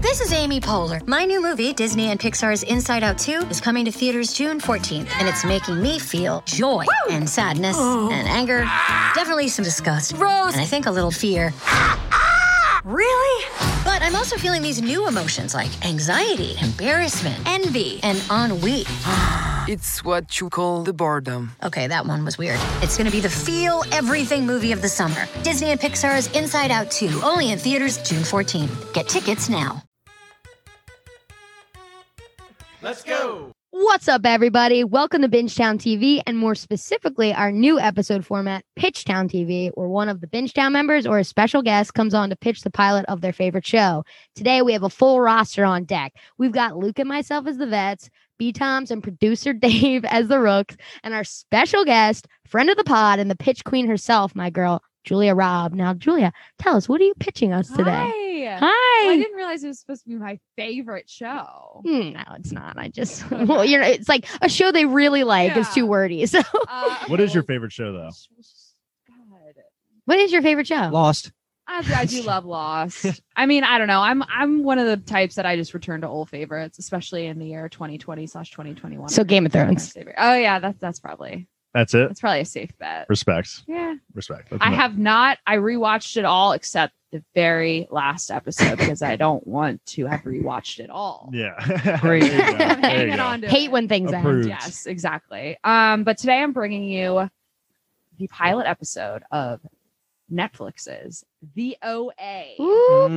This is Amy Poehler. My new movie, Disney and Pixar's Inside Out 2, is coming to theaters June 14th, and it's making me feel joy and sadness and anger, definitely some disgust, and I think a little fear. Really? But I'm also feeling these new emotions like anxiety, embarrassment, envy, and ennui. It's what you call the boredom. Okay, that one was weird. It's gonna be the feel everything movie of the summer. Disney and Pixar's Inside Out 2, only in theaters June 14th. Get tickets now. Let's go. What's up, everybody? Welcome to Bingetown TV, and more specifically, our new episode format, Pitchtown TV, where one of the Bingetown members or a special guest comes on to pitch the pilot of their favorite show. Today, we have a full roster on deck. We've got Luke and myself as the vets, B-Toms and producer Dave as the rooks, and our special guest, friend of the pod, and the pitch queen herself, my girl, Julia Robb. Now, Julia, tell us, what are you pitching us today? Hi. Hi. Well, I didn't realize it was supposed to be my favorite show. No, it's not. I just, well, it's like a show they really like is too wordy. So, What is your favorite show, though? God. what is your favorite show? Lost. I do love Lost. I mean, I don't know. I'm one of the types that I just return to old favorites, especially in the year 2020/2021. So Game of Thrones. Oh yeah, that's probably That's it. a safe bet. Respect. Yeah. Respect. I have not. I rewatched it all except the very last episode because I don't want to have rewatched it all. Yeah. Great. There you go. I'm There you hanging go. on to Hate it. when things end. Approved. Yes, exactly. But today I'm bringing you the pilot episode of Netflix's The OA. Ooh,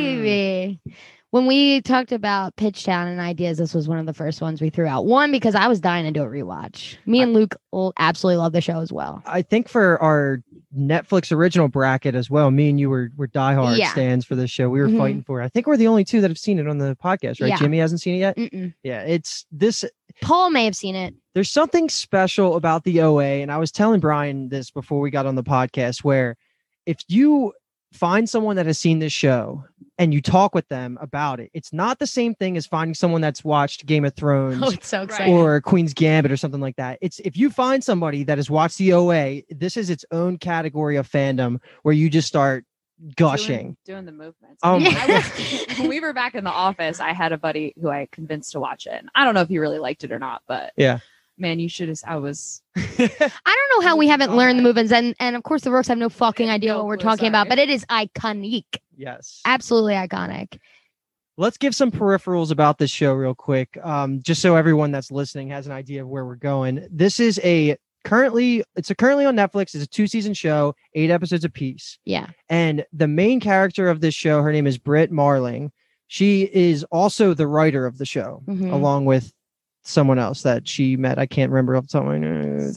baby. When we talked about Pitchtown and ideas, this was one of the first ones we threw out. One, because I was dying to do a rewatch. Me and Luke absolutely love the show as well. I think for our Netflix original bracket as well, me and you were diehard Yeah. stands for this show. We were Mhm. fighting for it. I think we're the only two that have seen it on the podcast, right? Yeah. Jimmy hasn't seen it yet. Mm-mm. Yeah, it's this. Paul may have seen it. There's something special about the OA, and I was telling Brian this before we got on the podcast, where if you find someone that has seen this show and you talk with them about it, it's not the same thing as finding someone that's watched Game of Thrones Oh, it's so Right. exciting. or Queen's Gambit or something like that. It's if you find somebody that has watched the OA, this is its own category of fandom where you just start gushing. Doing the movements. Oh my I was, when we were back in the office, I had a buddy who I convinced to watch it. And I don't know if he really liked it or not, but Yeah. man, you should have. I was. I don't know how we haven't learned the movements, and of course the Rooks have no fucking idea No what we're clue, talking about, sorry. but it is iconic. Yes. Absolutely iconic. Let's give some peripherals about this show real quick, just so everyone that's listening has an idea of where we're going. This is currently on Netflix. It's a 2-season show, 8 episodes apiece. Yeah. And the main character of this show, her name is Britt Marling. She is also the writer of the show, Mhm. along with someone else that she met. I can't remember off the top of my head.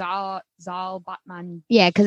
Zal Batman. Yeah, because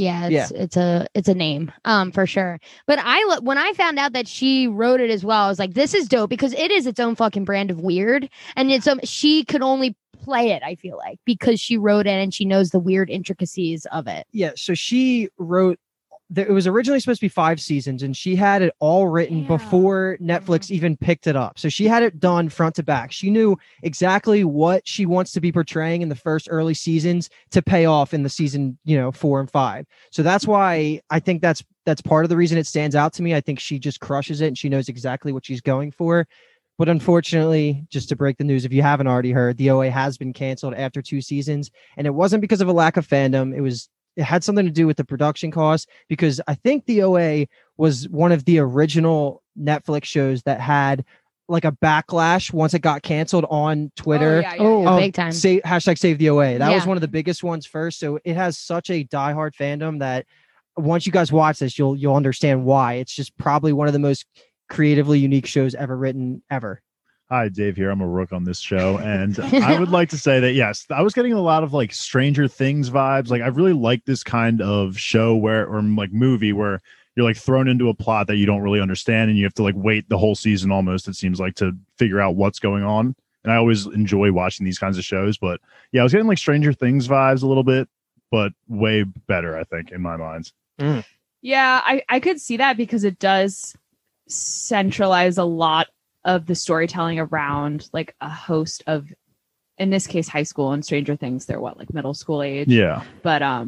it's a name, for sure. But when I found out that she wrote it as well, I was like, this is dope because it is its own fucking brand of weird, and she could only play it. I feel like because she wrote it and she knows the weird intricacies of it. Yeah, so she wrote. It was originally supposed to be 5 seasons, and she had it all written Damn. before Netflix even picked it up. So she had it done front to back. She knew exactly what she wants to be portraying in the first early seasons to pay off in the season, 4 and 5. So that's why I think that's part of the reason it stands out to me. I think she just crushes it, and she knows exactly what she's going for. But unfortunately, just to break the news, if you haven't already heard, the OA has been canceled after 2 seasons, and it wasn't because of a lack of fandom. It had something to do with the production cost, because I think the OA was one of the original Netflix shows that had like a backlash once it got canceled on Twitter. Oh, big time. Hashtag save the OA. That was Yeah. one of the biggest ones first. So it has such a diehard fandom that once you guys watch this, you'll understand why. It's just probably one of the most creatively unique shows ever written ever. Hi, Dave here. I'm a rook on this show. And I would like to say that, yes, I was getting a lot of like Stranger Things vibes. Like I really like this kind of show or movie where you're like thrown into a plot that you don't really understand. And you have to like wait the whole season almost, it seems like, to figure out what's going on. And I always enjoy watching these kinds of shows. But yeah, I was getting like Stranger Things vibes a little bit, but way better, I think, in my mind. Yeah, I could see that because it does centralize a lot of the storytelling around like a host of, in this case, high school, and Stranger Things, they're what, like middle school age. Yeah. But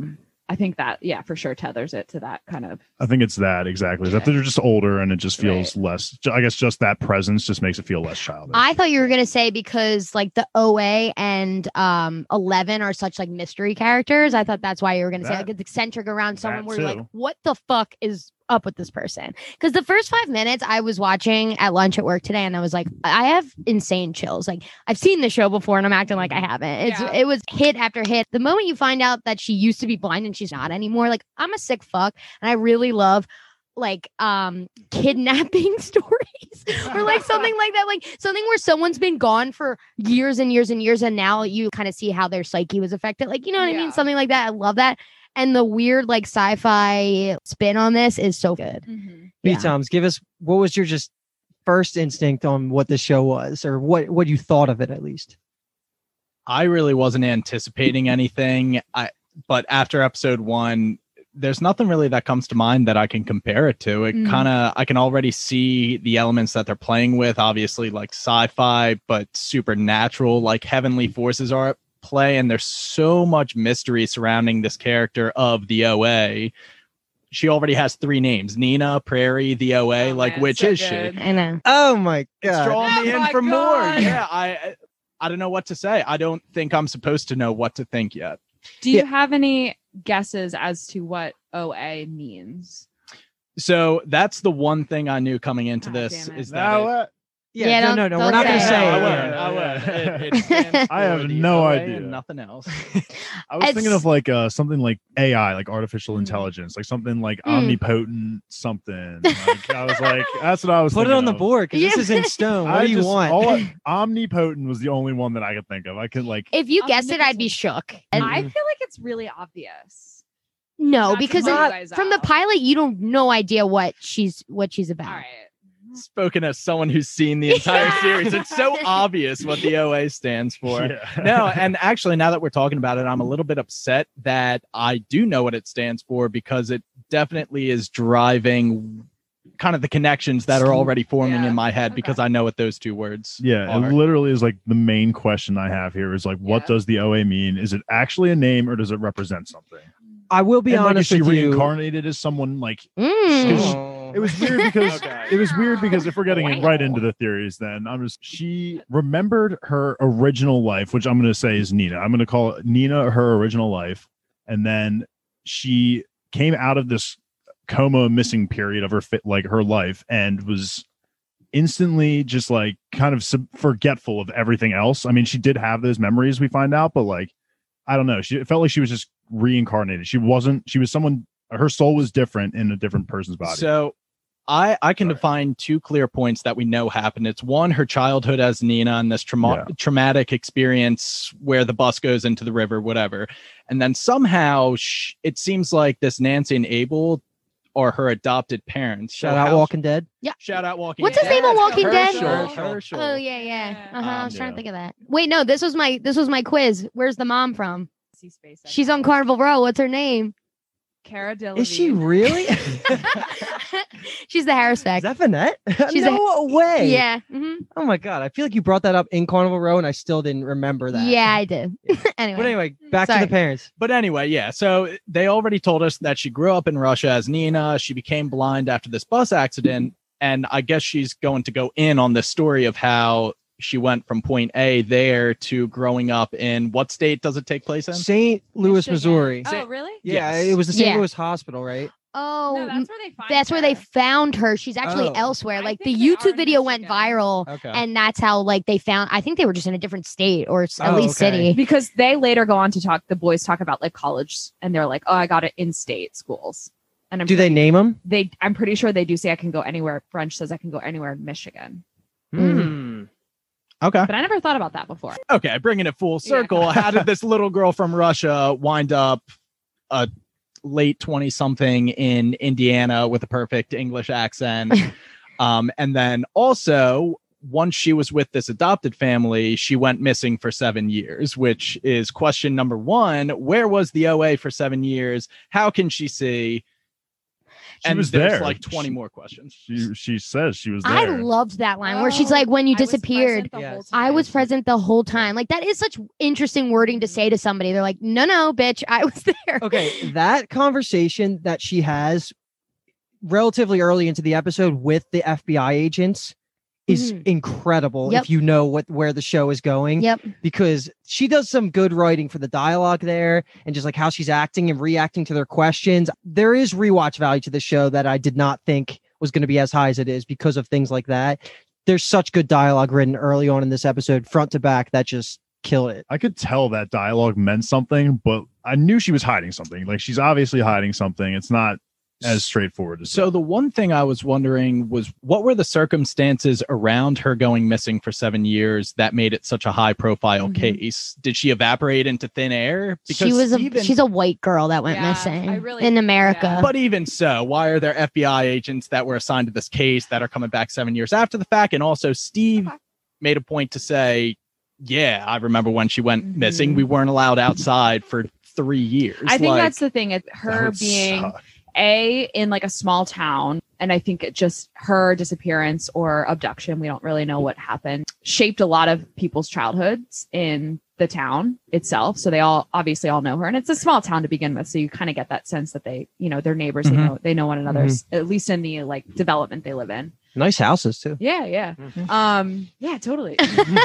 I think that, yeah, for sure tethers it to that kind of. I think it's that exactly. That they're just older and it just feels less. I guess just that presence just makes it feel less childish. I thought you were gonna say because like the OA and 11 are such like mystery characters. I thought that's why you were gonna say like it's eccentric around someone where you're like, what the fuck is up with this person? Because the first 5 minutes I was watching at lunch at work today, and I was like, I have insane chills. Like I've seen the show before, and I'm acting like I haven't. It was hit after hit. The moment you find out that she used to be blind and she's not anymore, like I'm a sick fuck, and I really love like kidnapping stories or like something like that, like something where someone's been gone for years and years and years, and now you kind of see how their psyche was affected. Like, you know what I mean? Something like that. I love that. And the weird like sci-fi spin on this is so good. Toms, give us, what was your just first instinct on what the show was, or what you thought of it at least? I really wasn't anticipating anything. But after episode 1, there's nothing really that comes to mind that I can compare it to. It I can already see the elements that they're playing with, obviously like sci-fi, but supernatural, like heavenly forces are at play. And there's so much mystery surrounding this character of the OA. She already has 3 names: Nina, Prairie, the OA. Which so is good. She? I know. Oh my God. It's drawing me in for more. Yeah, I don't know what to say. I don't think I'm supposed to know what to think yet. Do you have any guesses as to what OA means? So that's the one thing I knew coming into this is that. No, we're not going to say it. I have no idea. Nothing else. I was thinking of like something like AI, like artificial intelligence, like something like omnipotent something. Like, I was like, that's what I was. Put it on the of. board because this is in stone. What do you want? Omnipotent was the only one that I could think of. I could like. If you guessed it, I'd be shook. And I feel like it's really obvious. No, Not because from the pilot, you don't no idea what she's about. All right. Spoken as someone who's seen the entire series, it's so obvious what the OA stands for. Yeah. No, and actually, now that we're talking about it, I'm a little bit upset that I do know what it stands for, because it definitely is driving kind of the connections that are already forming in my head, because I know what those 2 words are. It literally is like the main question I have here is like, what does the OA mean? Is it actually a name, or does it represent something? I will be honest with you. Is she reincarnated as someone like? It was weird because if we're getting right into the theories, then she remembered her original life, which I'm going to say is Nina. I'm going to call it Nina her original life, and then she came out of this coma missing period of her life and was instantly just like kind of forgetful of everything else. I mean, she did have those memories, we find out, but like, I don't know. It felt like she was just reincarnated. She was someone, her soul was different in a different person's body. So I can define 2 clear points that we know happened. It's one, her childhood as Nina and this traumatic experience where the bus goes into the river, whatever. And then somehow it seems like this Nancy and Abel are her adopted parents. Shout out Walking Dead. Yeah. Shout out Walking Dead. What's his name on Walking Dead? Herschel. Oh yeah. I was trying to think of that. Wait, no, this was my quiz. Where's the mom from? She's on Carnival Row. What's her name? Cara Delevingne. Is she really? She's the Harris Beck. Is that Finette? She's no way. Yeah. Oh my God. I feel like you brought that up in Carnival Row and I still didn't remember that. Yeah, I did. Anyway. But anyway, back to the parents. But anyway, yeah. So they already told us that she grew up in Russia as Nina. She became blind after this bus accident. And I guess she's going to go in on the story of how she went from point A there to growing up in what state does it take place in? St. Louis, Michigan. Missouri. Oh, really? Yeah, Yes. it was the St. Louis hospital, right? Oh, No, that's where they find that's where her. they found her. She's actually elsewhere. I Like the think they are YouTube in video went Michigan. viral, Okay. and that's how like they found. I think they were just in a different state or at least city. Because they later go on to talk. The boys talk about like college, and they're like, "Oh, I got it in state schools." And Do they name them? I'm pretty sure they do say I can go anywhere. French says I can go anywhere in Michigan. Okay. But I never thought about that before. Okay. Bringing it full circle. How did this little girl from Russia wind up a late 20 something in Indiana with a perfect English accent? And then also, once she was with this adopted family, she went missing for 7 years, which is question number 1. Where was the OA for 7 years? How can she see? and was there's there. like 20 more questions. She says she was there. I loved that line where she's like, when you I was disappeared, present the whole Yes. I time. was present the whole time. Like, that is such interesting wording to say to somebody. They're like, no, bitch, I was there. Okay, that conversation that she has relatively early into the episode with the FBI agents is incredible. Yep. If you know where the show is going. Yep. Because she does some good writing for the dialogue there and just like how she's acting and reacting to their questions. There is rewatch value to the show that I did not think was going to be as high as it is because of things like that. There's such good dialogue written early on in this episode, front to back, that just kill it. I could tell that dialogue meant something, but I knew she was hiding something. Like, she's obviously hiding something. It's not as straightforward as So that. the one thing I was wondering was, what were the circumstances around her going missing for 7 years that made it such a high profile case? Did she evaporate into thin air? She's a white girl that went Yeah, missing I really- in America. yeah. But even so, why are there FBI agents that were assigned to this case that are coming back 7 years after the fact? And also, Steve made a point to say, yeah, I remember when she went missing. We weren't allowed outside for 3 years. I think Like, that's the thing. It's That her would being suck. in like a small town, and I think it just her disappearance or abduction, we don't really know what happened, shaped a lot of people's childhoods in the town itself. So they all obviously all know her, and it's a small town to begin with, so you kind of get that sense that they, they're neighbors. They know one another, at least in the like development they live in. Nice houses too. Yeah, yeah, totally.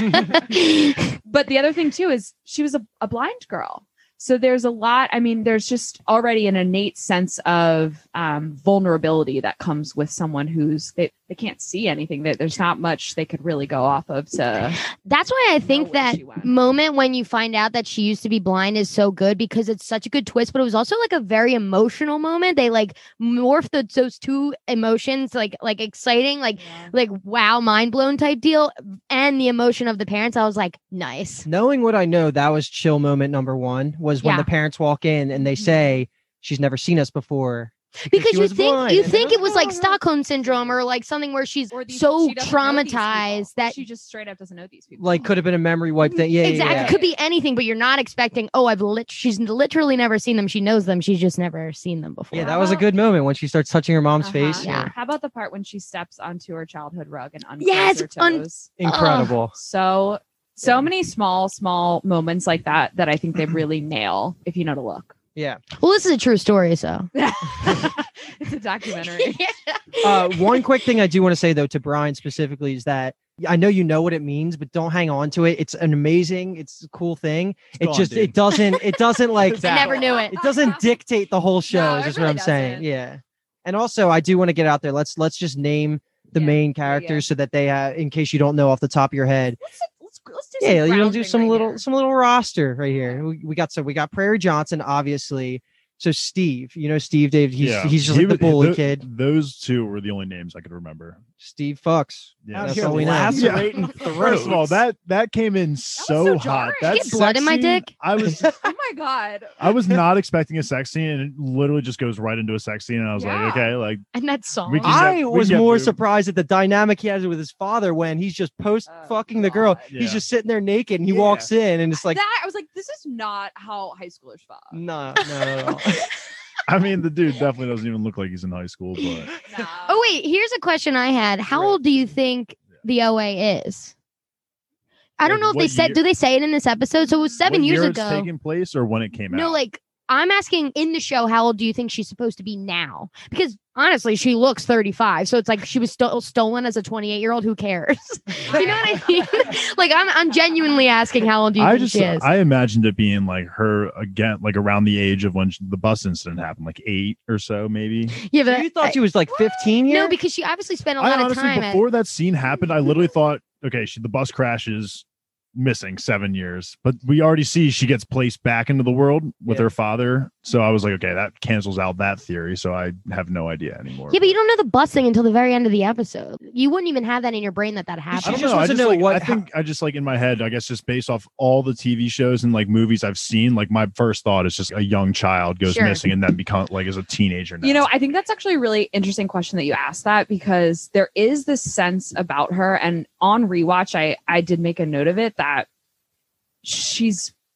But the other thing too is she was a blind girl. So there's a lot. I mean, there's just already an innate sense of vulnerability that comes with someone who's they can't see anything. There's not much they could really go off of to. That's why I think where that she went. moment when you find out that she used to be blind is so good, because it's such a good twist, but it was also like a very emotional moment. They like morphed those two emotions, like exciting, like wow, mind blown type deal, and the emotion of the parents. I was like, nice. Knowing what I know, that was chill moment number one, was when Yeah. the parents walk in and they say, she's never seen us before. Because she you was think blind. you And think then, it was like Stockholm syndrome or like something where she's Or these- so she doesn't know these people. traumatized that she just straight up doesn't know these people. like could have been a memory wipe thing. Yeah, exactly yeah. could be anything, but you're not expecting. Oh, she's literally never seen them. She knows them. She's just never seen them before. Yeah, that was a good moment when she starts touching her mom's Uh-huh. face. Yeah. How about the part when she steps onto her childhood rug and uncurls Yes, her toes? Incredible. So many small moments like that I think they really nail if you know to look. Yeah. Well, this is a true story, so. It's a documentary. One quick thing I do want to say though to Brian specifically is that I know you know what it means, but don't hang on to it. It's an amazing, it's a cool thing. gone, dude. It doesn't like I never knew it. it doesn't dictate the whole show. No, is it just what really I'm saying. doesn't. Yeah. And also, I do want to get out there. Let's just name the Yeah. main characters so that they have, in case you don't know off the top of your head. Let's do Yeah, some you know, do grounding some right little roster right here. We got Prairie Johnson, obviously. So Steve, Steve Dave, he's just He like the was- bully tho- kid. Those two were the only names I could remember. Steve fucks. Yeah, That's here all we know. lacerating First of all, that came in so hot. jarring. That Get blood in sex my scene, dick? I was there. Oh my god. I was not expecting a sex scene, and it literally just goes right into a sex scene. And I was Yeah. like, okay, like And that song. We can- I we was get more booed. surprised at the dynamic he has with his father when he's just fucking the girl. God. Yeah. He's just sitting there naked and he Yeah. walks in and it's like, That I was like, this is not how high schoolers fuck. no. I mean, the dude definitely doesn't even look like he's in high school, but No. Oh, wait. Here's a question I had. How Right. old do you think the OA is? I don't Like, know if they what said, year- do they say it in this episode? So it was 7 what years year ago. it's taking place or when it came out. No, like, I'm asking in the show, how old do you think she's supposed to be now? Because honestly, she looks 35. So it's like she was stolen as a 28-year-old. Who cares? You know what I mean? Like, I'm genuinely asking, how old do you think she is? I imagined it being like her again, like around the age of when the bus incident happened, like 8 or so, maybe. Yeah, So but you thought she was like 15 years? no, because she obviously spent a I lot of honestly, time. before that scene happened, I literally thought, okay, the bus crashes, missing 7 years, but we already see she gets placed back into the world with Yeah. her father. So I was like, okay, that cancels out that theory. So I have no idea anymore. Yeah, but you don't know the bus thing until the very end of the episode. You wouldn't even have that in your brain that I happened. don't She just know. wants to know like, what- I think I just like in my head, I guess just based off all the TV shows and like movies I've seen, like my first thought is just a young child goes Sure. missing and then become like as a teenager now. You know, I think that's actually a really interesting question that you asked that, because there is this sense about her, and on rewatch, I did make a note of it that she's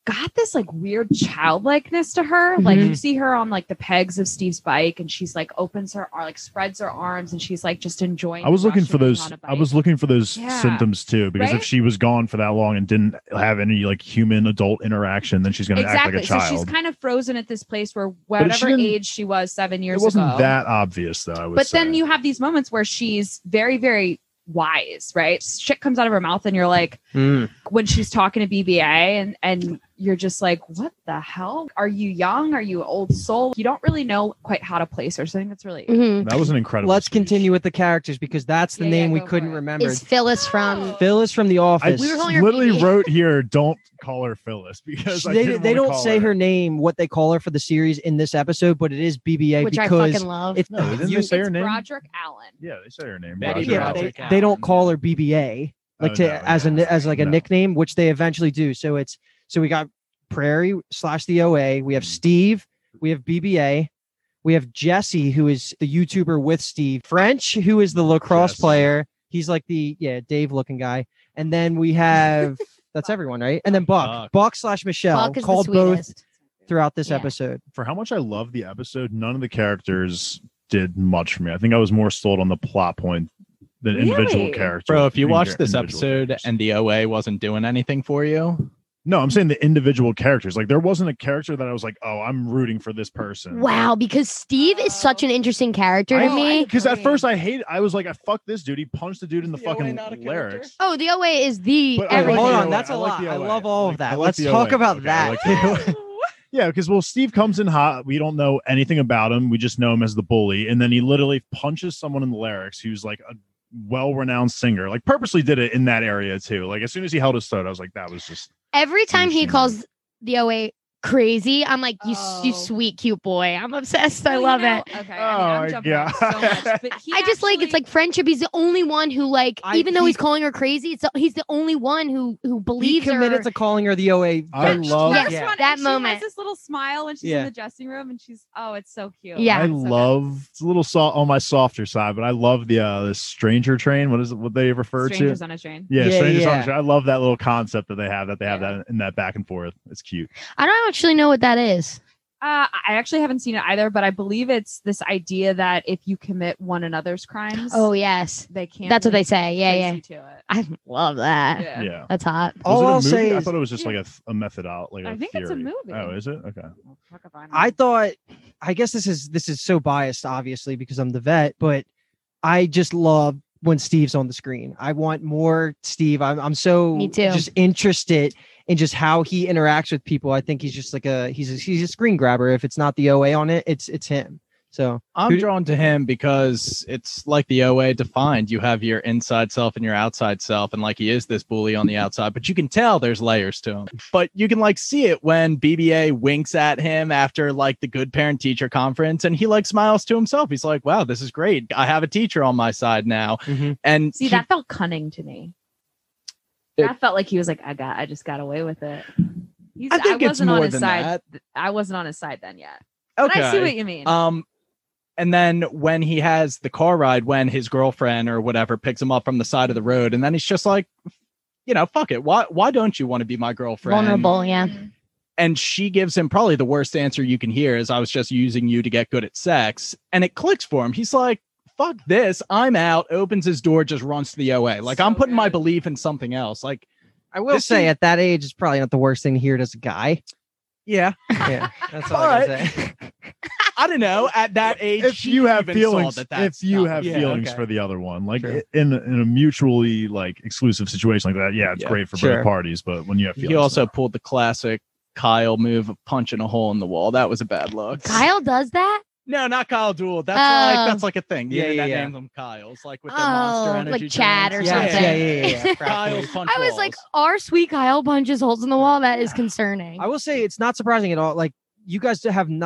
got this like weird childlikeness to her. Like you see her on like the pegs of Steve's bike, and she's like opens her like spreads her arms, and she's like just enjoying. I was looking for those. on a I was looking for those Yeah. symptoms too, because Right? if she was gone for that long and didn't have any like human adult interaction, then she's going to act like a So child. she's kind of frozen at this place where she whatever didn't- age she was 7 years it wasn't ago. that obvious, though. I would But say. then you have these moments where she's very, very wise, right? Shit comes out of her mouth, and you're like, when she's talking to BBA, and you're just like, what the hell? Are you young? Are you an old soul? You don't really know quite how to place her. So I think that's really Mhm. that was an incredible. Let's speech. continue with the characters because that's the Yeah, name yeah, we go for couldn't it. remember. Is Phyllis from? Phyllis from The I Office. We were calling her literally BB. wrote here, don't call her Phyllis because I they didn't they wanna don't call say her name, what they call her for the series in this episode, but it is BBA Which I because fucking love. it's No, didn't you- they say her It's name? Broderick Allen. Yeah, they say her name. Betty Roger yeah, Broderick Allen. they, Allen. they don't call her BBA like Oh, to no, as yeah. as like a No. nickname, which they eventually do. So we got Prairie / the OA. We have Steve. We have BBA. We have Jesse, who is the YouTuber with Steve. French, who is the lacrosse Jesse. player. He's like the Dave looking guy. And then we have that's everyone, right? And then Buck / Michelle, Buck is the called both sweetest. throughout this Yeah. episode. For how much I love the episode, none of the characters did much for me. I think I was more sold on the plot point than individual Really? characters. Bro, if you watched Individual this episode characters. and the OA wasn't doing anything for you, No, I'm saying the individual characters. Like there wasn't a character that I was like, oh, I'm rooting for this person. Wow, because Steve is such an interesting character to me. Because at agree. first I was like, I fuck this dude. He punched the dude in the the OA fucking not a character? lyrics. Oh, the OA is the But I like everything. Hold the on, OA. that's a I like lot. the I OA. love all of I that. like Let's the talk OA. about Okay, I that. like the OA. Yeah, because Steve comes in hot. We don't know anything about him. We just know him as the bully, and then he literally punches someone in the lyrics who's like a well-renowned singer. Like purposely did it in that area too. Like as soon as he held his throat, I was like, that was just Every time he Machine. calls the OA crazy, I'm like, you Oh. sweet cute boy. I'm obsessed. I Well, love you know- it. Okay, Oh I my mean, I'm jumping around so much, God. but he I just like it's actually- like friendship. He's the only one who like, even though he- he's calling her crazy, he's the only one who He believes committed her. to calling her the OA. I first. love- Yes, Yeah. that and she moment. has this little smile when she's Yeah. in the dressing room, and she's it's so cute. Yeah. I It's so good. love it's a little soft on my softer side, but I love the stranger train. What is it? What they refer Strangers to? on a Train. Yeah, Yeah, strangers on yeah. a train. I love that little concept that they have. Yeah. That in that back and forth. It's cute. I don't actually know what that is. I actually haven't seen it either, but I believe it's this idea that if you commit one another's crimes, Oh yes, they can't. that's what they link say. Yeah, Tracy yeah. To it. I love that. Yeah. Yeah. That's hot. All Was it a I'll movie? say I is thought it was just Yeah. like a method out. Like I a think it's a theory. movie. Oh, is it? Okay. Well, fuck if I know. I thought, I guess this is so biased, obviously, because I'm the vet, but I just love when Steve's on the screen. I want more Steve. I'm so Me too. just interested in just how he interacts with people. I think he's just like he's a screen grabber. If it's not the OA on it, it's him. So I'm Who- drawn to him because it's like the OA defined. You have your inside self and your outside self, and like he is this bully on the outside, but you can tell there's layers to him. But you can like see it when BBA winks at him after like the good parent teacher conference, and he like smiles to himself. He's like, "Wow, this is great. I have a teacher on my side now." And See, he- that felt cunning to me. It- That felt like he was like, I just got away with it. I think it's wasn't on more his than side. that. I wasn't on his side then yet. But I see what you mean. And then when he has the car ride, when his girlfriend or whatever picks him up from the side of the road, and then he's just like, fuck it. Why don't you want to be my girlfriend? Vulnerable, yeah. And she gives him probably the worst answer you can hear is, I was just using you to get good at sex. And it clicks for him. He's like, fuck this. I'm out. Opens his door, just runs to the OA. Like, So I'm putting my good. belief in something else. Like, I will This say is- at that age, it's probably not the worst thing to hear it as a guy. yeah, Yeah, that's all I can say. I don't know. At that age, If she you have even saw feelings, that that's if you not- have Yeah, feelings okay. for the other one, like Sure. in a mutually like exclusive situation like that, yeah, it's Yeah. great for Sure. both parties. But when you have feelings, He also pulled the classic Kyle move of punching a hole in the wall. That was a bad look. Kyle does that? No, not Kyle Duel. That's Oh. that's like a thing. The Yeah, internet yeah, yeah. named them Kyles, like with their Monster Oh, Energy like Chad drinks. or Yeah, something. yeah. Kyle's punch I was walls. like, our sweet Kyle punches holes in the wall. That is concerning. I will say it's not surprising at all. Like you guys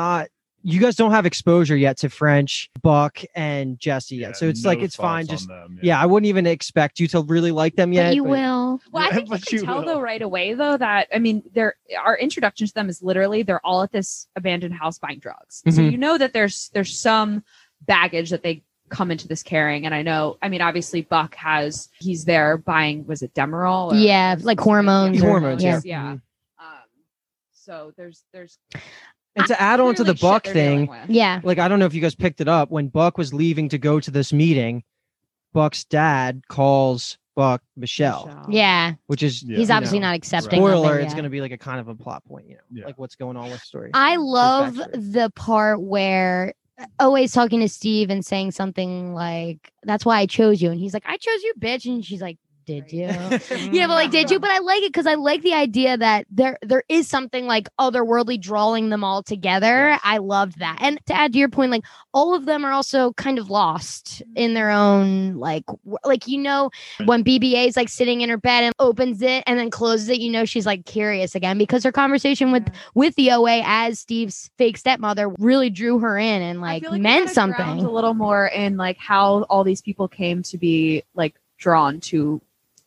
don't have exposure yet to French, Buck, and Jesse yet. So it's like it's fine. Just yeah, I wouldn't even expect you to really like them yet. But you will. Well, I Yeah, think you but can you tell will. though right away though that our introduction to them is literally they're all at this abandoned house buying drugs. So Mhm. you know that there's some baggage that they come into this carrying. And obviously Buck he's there buying, was it Demerol? Yeah, like hormones. Hormones, yeah. Yeah. So there's And to add on to the clearly shit Buck they're dealing thing, with. Yeah. like I don't know if you guys picked it up when Buck was leaving to go to this meeting. Buck's dad calls Buck Michelle, Yeah. which is Yeah. He's you obviously know, not accepting. spoiler. of it It's yet. going to be like a kind of a plot point, Yeah. like what's going on with the story. I love backstory. the part where always talking to Steve and saying something like, "That's why I chose you," and he's like, "I chose you, bitch," and she's like, "Did you?" Yeah, but like, did you? But I like it because I like the idea that there is something like otherworldly drawing them all together. Yes. I loved that. And to add to your point, like all of them are also kind of lost in their own like when BBA is like sitting in her bed and opens it and then closes it, she's like curious again because her conversation with the OA as Steve's fake stepmother really drew her in and I like feel we meant gotta ground something. a little more in like how all these people came to be like drawn to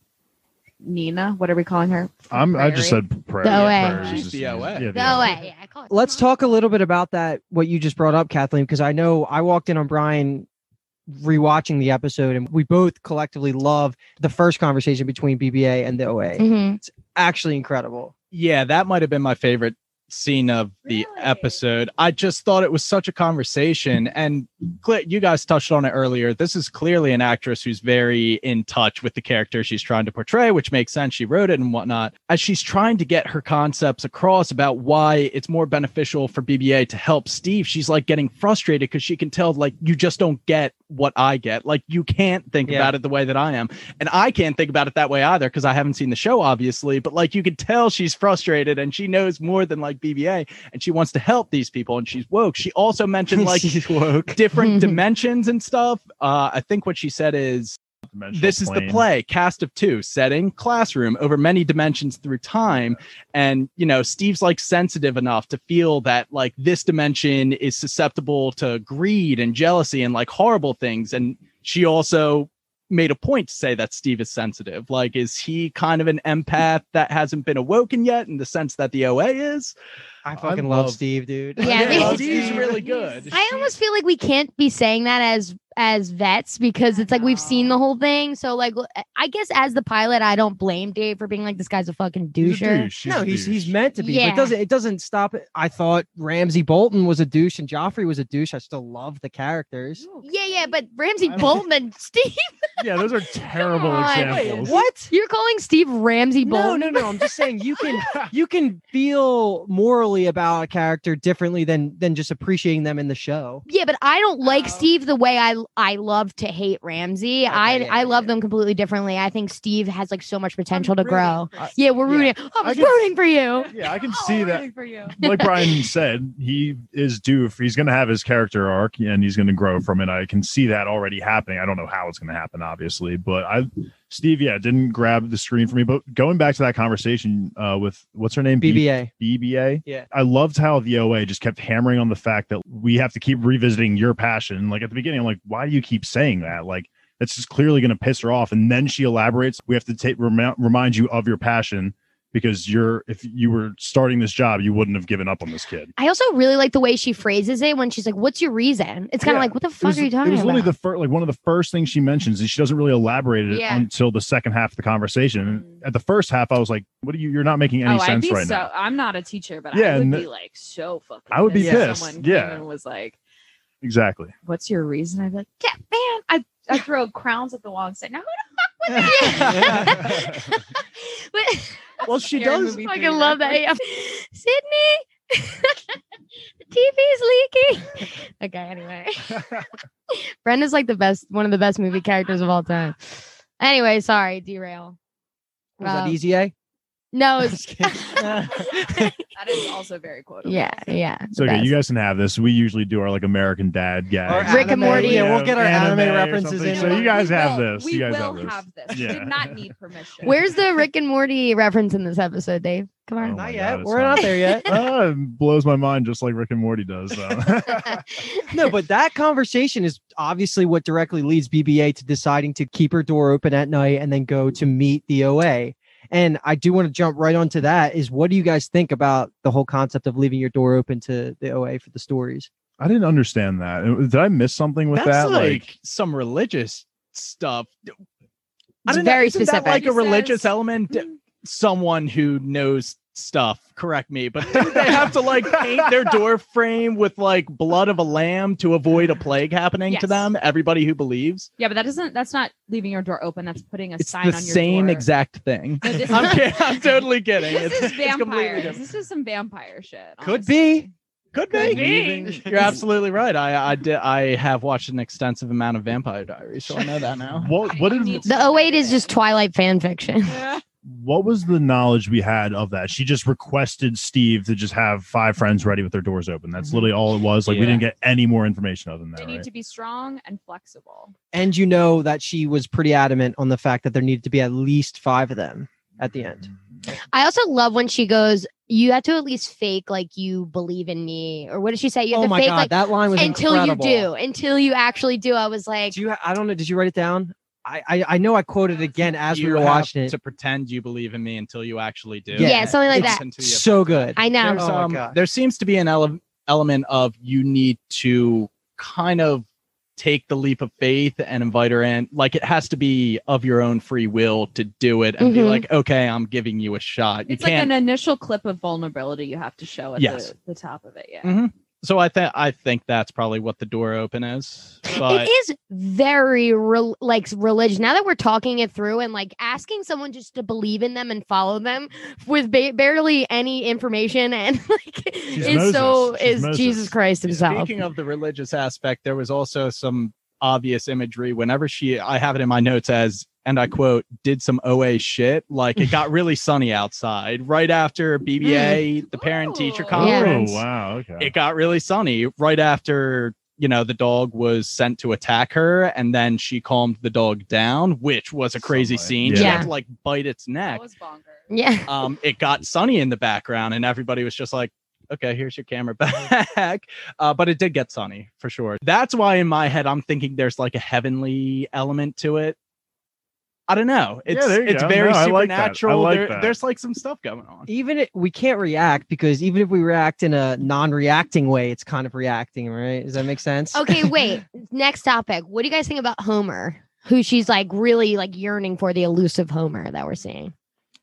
Nina. What are we calling her? I just Prairie? said prayer. The OA. Prayer is She's just- the OA. Yeah, The OA, yeah, I call it. Let's talk a little bit about that. What you just brought up, Kathleen, because I know I walked in on Brian rewatching the episode, and we both collectively love the first conversation between BBA and the OA. Mhm. Actually, incredible. Yeah, that might have been my favorite scene of the episode. I just thought it was such a conversation, and you guys touched on it earlier. This is clearly an actress who's very in touch with the character she's trying to portray, which makes sense. She wrote it and whatnot. As she's trying to get her concepts across about why it's more beneficial for BBA to help Steve, she's like getting frustrated because she can tell like you just don't get what I get. Like you can't think about it the way that I am, and I can't think about it that way either because I haven't seen the show, obviously. But like you could tell she's frustrated, and she knows more than like BBA, and she wants to help these people, and she's woke. She also mentioned like She's woke. different dimensions and stuff. I think what she said is Dimensional this is the plane. play, cast of two, setting, classroom, over many dimensions through time. And, Steve's like sensitive enough to feel that like this dimension is susceptible to greed and jealousy and like horrible things. And she also made a point to say that Steve is sensitive. Like, is he kind of an empath that hasn't been awoken yet in the sense that the OA is? I fucking love Steve, dude. Yeah, me too. Steve's really good. I almost feel like we can't be saying that as vets because it's like we've seen the whole thing. So like, I guess as the pilot, I don't blame Dave for being like, this guy's a fucking He's a doucher. douche. No, a he's douche. meant to be. Yeah. But it doesn't stop it. I thought Ramsey Bolton was a douche and Joffrey was a douche. I still love the characters. Yeah, but Ramsey Bolton and Steve. Yeah, those are terrible Come on. examples. What? You're calling Steve Ramsey No, Bolton? no. I'm just saying you can feel morally about a character differently than just appreciating them in the show. Yeah, but I don't like Steve the way I love to hate Ramsey. I love them completely differently. I think Steve has like so much potential to grow. Yeah, we're rooting. I'm rooting for you. Yeah, I can see that. For you. Like Brian said, he is due. He's going to have his character arc, and he's going to grow from it. I can see that already happening. I don't know how it's going to happen, obviously, but Steve, didn't grab the screen for me. But going back to that conversation with what's her name, BBA. BBA. Yeah. I loved how the OA just kept hammering on the fact that we have to keep revisiting your passion. Like at the beginning, I'm like, why do you keep saying that? Like that's just clearly going to piss her off. And then she elaborates. We have to remind you of your passion. Because if you were starting this job, you wouldn't have given up on this kid. I also really like the way she phrases it when she's like, "What's your reason?" It's kind of like, "What the fuck are you talking It was about?" literally one of the first things she mentions, and she doesn't really elaborate it Yeah. until the second half of the conversation. And at the first half, I was like, "What are you? You're not making any I'd sense be right so. now." I'm not a teacher, but Yeah, I would and be like so fucking. I would be if pissed. Someone Yeah. came and was like, Exactly. "What's your reason?" I'd be like, "Yeah, man, I throw crowns at the wall and say, now who the fuck was that?" But Well, she Scary does. movie I theater fucking love that. reference. Yeah. Sydney, the TV's leaking. Okay, anyway. Brenda's like one of the best movie characters of all time. Anyway, sorry, derail. Was that Um, Easy A? No, it's That is also very quotable. yeah. So the okay, you best. guys can have this. We usually do our like American Dad gags. Rick and Morty. Yeah, we'll get our anime or references something. in. So you guys have will- this. We You guys will have this. have this. Yeah. We did not need permission. Where's the Rick and Morty reference in this episode, Dave? Come Oh on. my Not God, yet. it's We're not not. there yet. It blows my mind just like Rick and Morty does. So. No, but that conversation is obviously what directly leads BBA to deciding to keep her door open at night and then go to meet the OA. And I do want to jump right onto that is what do you guys think about the whole concept of leaving your door open to the OA for the stories? I didn't understand that. Did I miss something with That's that? like some religious stuff. I It's don't know, very isn't that specific. like a He religious says- element. Someone who knows stuff, correct me, but didn't they have to like paint their door frame with like blood of a lamb to avoid a plague happening to Yes. them? Everybody who believes. Yeah, but that's not leaving your door open. That's putting a It's sign the on your same door. exact thing. No, this I'm totally kidding. This is It's completely vampires. different. This is some vampire shit. Could honestly. be. Could Could be. be. You're absolutely right. I have watched an extensive amount of Vampire Diaries, so I know that now. What did need to- The 08 is just Twilight fan fiction. what was the knowledge we had of that? She just requested Steve to just have 5 friends ready with their doors open. That's literally all it was. Like we Yeah. didn't get any more information other than They that. need Right? to be strong and flexible. And you know that she was pretty adamant on the fact that there needed to be at least 5 of them at the end. I also love when she goes, you have to at least fake like you believe in me. Or what did she say? You have Oh to my fake god, like that line was until incredible. you do. Until you actually do. I was like, Do you? I don't know. Did you write it down? I know I quoted it again as we You were have watching it. to pretend you believe in me until you actually do. Yeah, something like it's that. Until you- So good. I know. There's, Oh my God. there seems to be an element of you need to kind of take the leap of faith and invite her in. Like it has to be of your own free will to do it and be Mhm. like, okay, I'm giving you a shot. You It's like can't. an initial clip of vulnerability you have to show at Yes. the top of it. Yeah. Mhm. So I think that's probably what the door open is. But it is very religious. Now that we're talking it through and like asking someone just to believe in them and follow them with barely any information and like is Moses. She's Moses. Jesus Christ himself. speaking of the religious aspect, there was also some obvious imagery whenever I have it in my notes as, and I quote, did some OA shit. Like it got really sunny outside right after BBA, the parent teacher Ooh. conference. Oh wow. Okay. It got really sunny right after, the dog was sent to attack her, and then she calmed the dog down, which was a crazy Sunlight. scene. She Yeah. had to like bite its neck. That was bonkers. Yeah. It got sunny in the background, and everybody was just like, okay, here's your camera back. But it did get sunny for sure. That's why in my head I'm thinking there's like a heavenly element to it. I don't know. It's there you it's go. very No, I like that. supernatural. I like that. There's like some stuff going on. We can't react because even if we react in a non-reacting way, it's kind of reacting, right? Does that make sense? Okay, wait. Next topic. What do you guys think about Homer? Who she's like really like yearning for, the elusive Homer that we're seeing.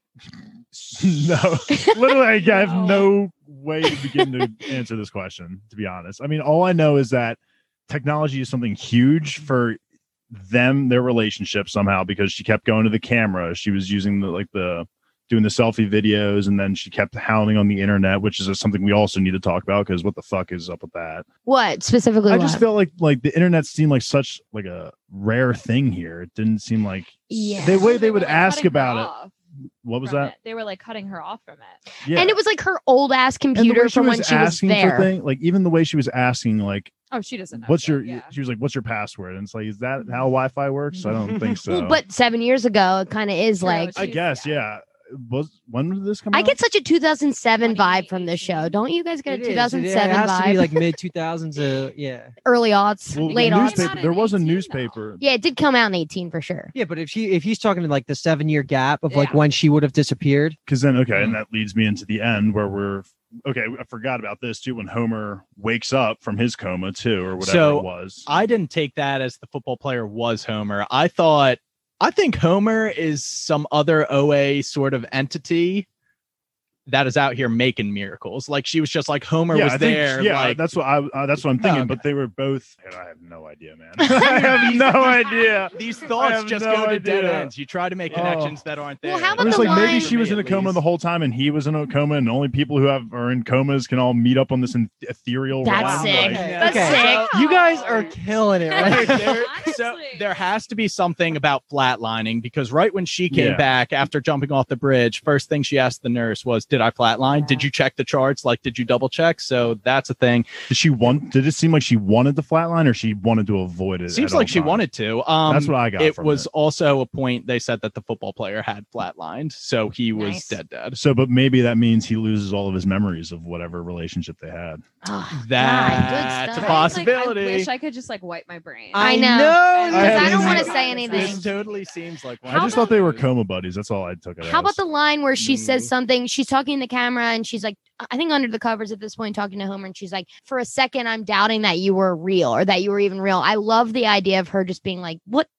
No, literally, I have no way to begin to answer this question, to be honest. I mean, all I know is that technology is something huge for their relationship somehow, because she kept going to the camera. She was using doing the selfie videos, and then she kept hounding on the internet, which is something we also need to talk about, because what the fuck is up with that? What specifically? I just felt like the internet seemed like such like a rare thing here. It didn't seem like Yeah. the way they were, would like, ask cutting her about it. off What was from that? it. They were like cutting her off from it. Yeah. And it was like her old ass And the computer way from when she was asking there. for things, like even the way she was asking, like, Oh, she doesn't know. what's shit, your? Yeah. She was like, "What's your password?" And it's like, is that how Wi-Fi works? I don't think so. Well, but 7 years ago, it kind of is True, like. I she's- guess, yeah. When did this come I out? get such a 2007 vibe from this show. Don't you guys get a 2007 It has to vibe? be like mid 2000s. Yeah. Early aughts, Well, late the aughts. newspaper. Came out There in was a 18 though. newspaper. Yeah, it did come out in 18 for sure. Yeah, but if he's talking to like the 7-year gap of like Yeah. when she would have disappeared. Because then, okay, and that leads me into the end where we're okay. I forgot about this too. When Homer wakes up from his coma too, or whatever So, it was. I didn't take that as the football player was Homer. I think Homer is some other OA sort of entity that is out here making miracles. Like she was just like Homer was I think- there. Yeah, like, that's what I'm thinking. okay. But they were both. I have no idea, man. I have no idea. these I thoughts have just no go to dead idea. ends. You try to make Oh. connections that aren't there. Well, how I'm about just the like maybe line- she was in a coma the whole time, and he was in a coma, and only people who are in comas can all meet up on this ethereal That's realm. sick. Like, That's Okay. sick. You guys are killing it, right? So Honestly. there has to be something about flatlining, because right when she came Yeah. back after jumping off the bridge, first thing she asked the nurse was, "Did I flatline? Did you check the charts? Like, did you double check?" So that's a thing. Did it seem like she wanted the flatline, or she wanted to avoid it? Seems at all like she times? wanted to. That's what I got. It from was also a point they said that the football player had flatlined, so he was Nice. dead. So, but maybe that means he loses all of his memories of whatever relationship they had. Oh, That's good a stuff. possibility. I wish I could just like wipe my brain. I know. know. Because I don't have want to zero- say anything. This totally seems like one. I just thought they were coma buddies. That's all I took it How about as. the line where she says Mm. something? She's talking in the camera and she's like, I think under the covers at this point, talking to Homer, and she's like, for a second, I'm doubting that you were real or that you were even real. I love the idea of her just being like, what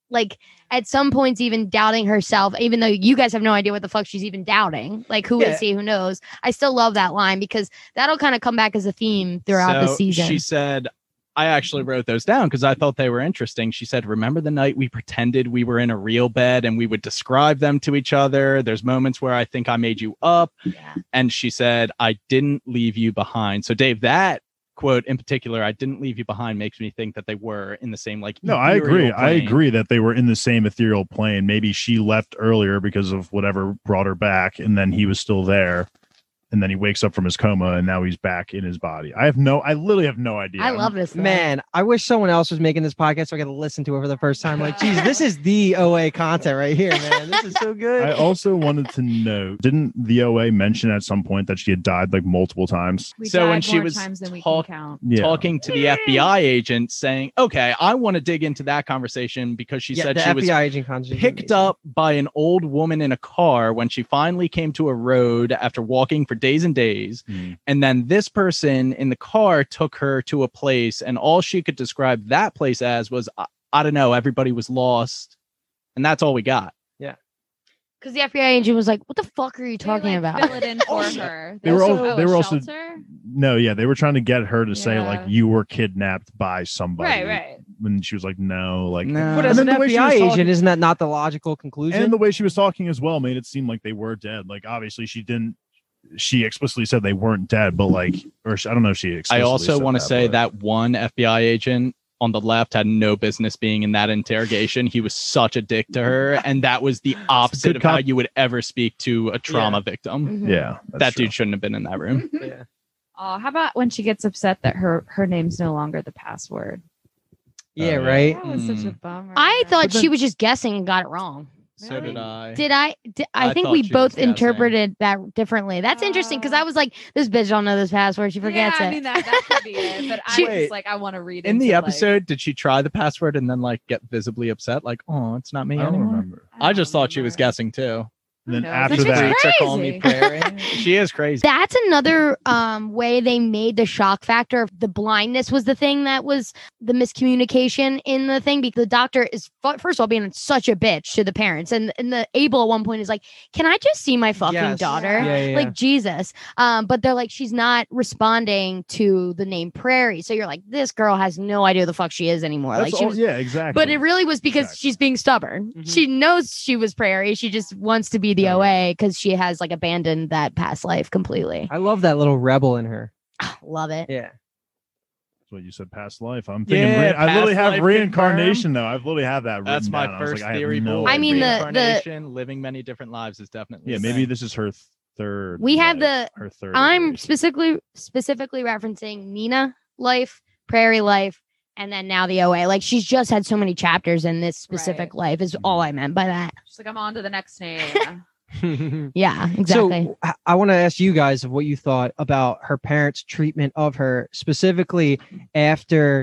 like at some points even doubting herself, even though you guys have no idea what the fuck she's even doubting. Like, who is he? Who knows? I still love that line because that'll kind of come back as a theme throughout the season. She said, I actually wrote those down because I thought they were interesting. She said, remember the night we pretended we were in a real bed and we would describe them to each other? There's moments where I think I made you up. Yeah. And she said, I didn't leave you behind. So Dave, that quote in particular, I didn't leave you behind, makes me think that they were in the same, like, no, I agree. plane. I agree that they were in the same ethereal plane. Maybe she left earlier because of whatever brought her back, and then he was still there. And then he wakes up from his coma and now he's back in his body. I literally have no idea. I love this. Man, I wish someone else was making this podcast so I could listen to it for the first time. Like, geez, this is the OA content right here, man. This is so good. I also wanted to know, didn't the OA mention at some point that she had died like multiple times? So when she was times than we can count. talking to the FBI agent saying, okay, I want to dig into that conversation because she said the she FBI was agent conversation picked up by an old woman in a car when she finally came to a road after walking for days and days. And then this person in the car took her to a place, and all she could describe that place as was, I don't know, everybody was lost. And that's all we got. Because the FBI agent was like, what the fuck are you talking about? Fill it in for her. They were also shelter? no, yeah, they were trying to get her to say Yeah. like you were kidnapped by somebody. Right. When she was like, no, like No. But And as an then the way she FBI was agent, talking- isn't that not the logical conclusion? and the way she was talking as well made it seem like they were dead. Like obviously she explicitly said they weren't dead, but like, or I don't know if she explicitly I also said want to say but- that one FBI agent on the left had no business being in that interrogation. He was such a dick to her, and that was the opposite good of how cop. you would ever speak to a trauma victim. Mhm. yeah, that's That true. dude shouldn't have been in that room. yeah. Oh, how about when she gets upset that her name's no longer the password? Yeah, Oh, yeah. right. That was such a bummer. I thought But then- she was just guessing and got it wrong. So Really? did I. Did I? I I think thought we she was both guessing. interpreted that differently. That's interesting because I was like, this bitch don't know this password. She forgets yeah, it. I mean, that could be it. But She- I was like, I want to read In the into, like- episode, did she try the password and then like get visibly upset? Like, oh, it's not me I don't anymore. remember. I just don't thought she was remember. guessing too. And then knows? after That's that, just Freaks are calling me crazy. Prairie. She is crazy. That's another way they made the shock factor. The blindness was the thing that was the miscommunication in the thing because the doctor is first of all being such a bitch to the parents, and the Abel at one point is like, "Can I just see my fucking Yes. daughter?" Yeah. Like Jesus. But they're like, she's not responding to the name Prairie, so you're like, this girl has no idea who the fuck she is anymore. that's Like she all, was. yeah, exactly. But it really was because Exactly. she's being stubborn. Mhm. She knows she was Prairie. She just wants to be the Yeah. OA because she has like abandoned that past life completely. I love that little rebel in her. Love it. Yeah. That's what you said, past life. I'm thinking. Yeah, I literally past have life reincarnation though. I've literally have that. Written That's my down. I was first like, I have theory. no boy. I mean, idea. Reincarnation, living many different lives is definitely. Yeah, a maybe thing. this is her third. We have life, her third. I'm iteration. specifically referencing Nina life, Prairie life, and then now the OA. Like she's just had so many chapters in this specific life is all I meant by that. She's like, I'm on to the next name. Yeah, exactly. So I want to ask you guys what you thought about her parents' treatment of her, specifically after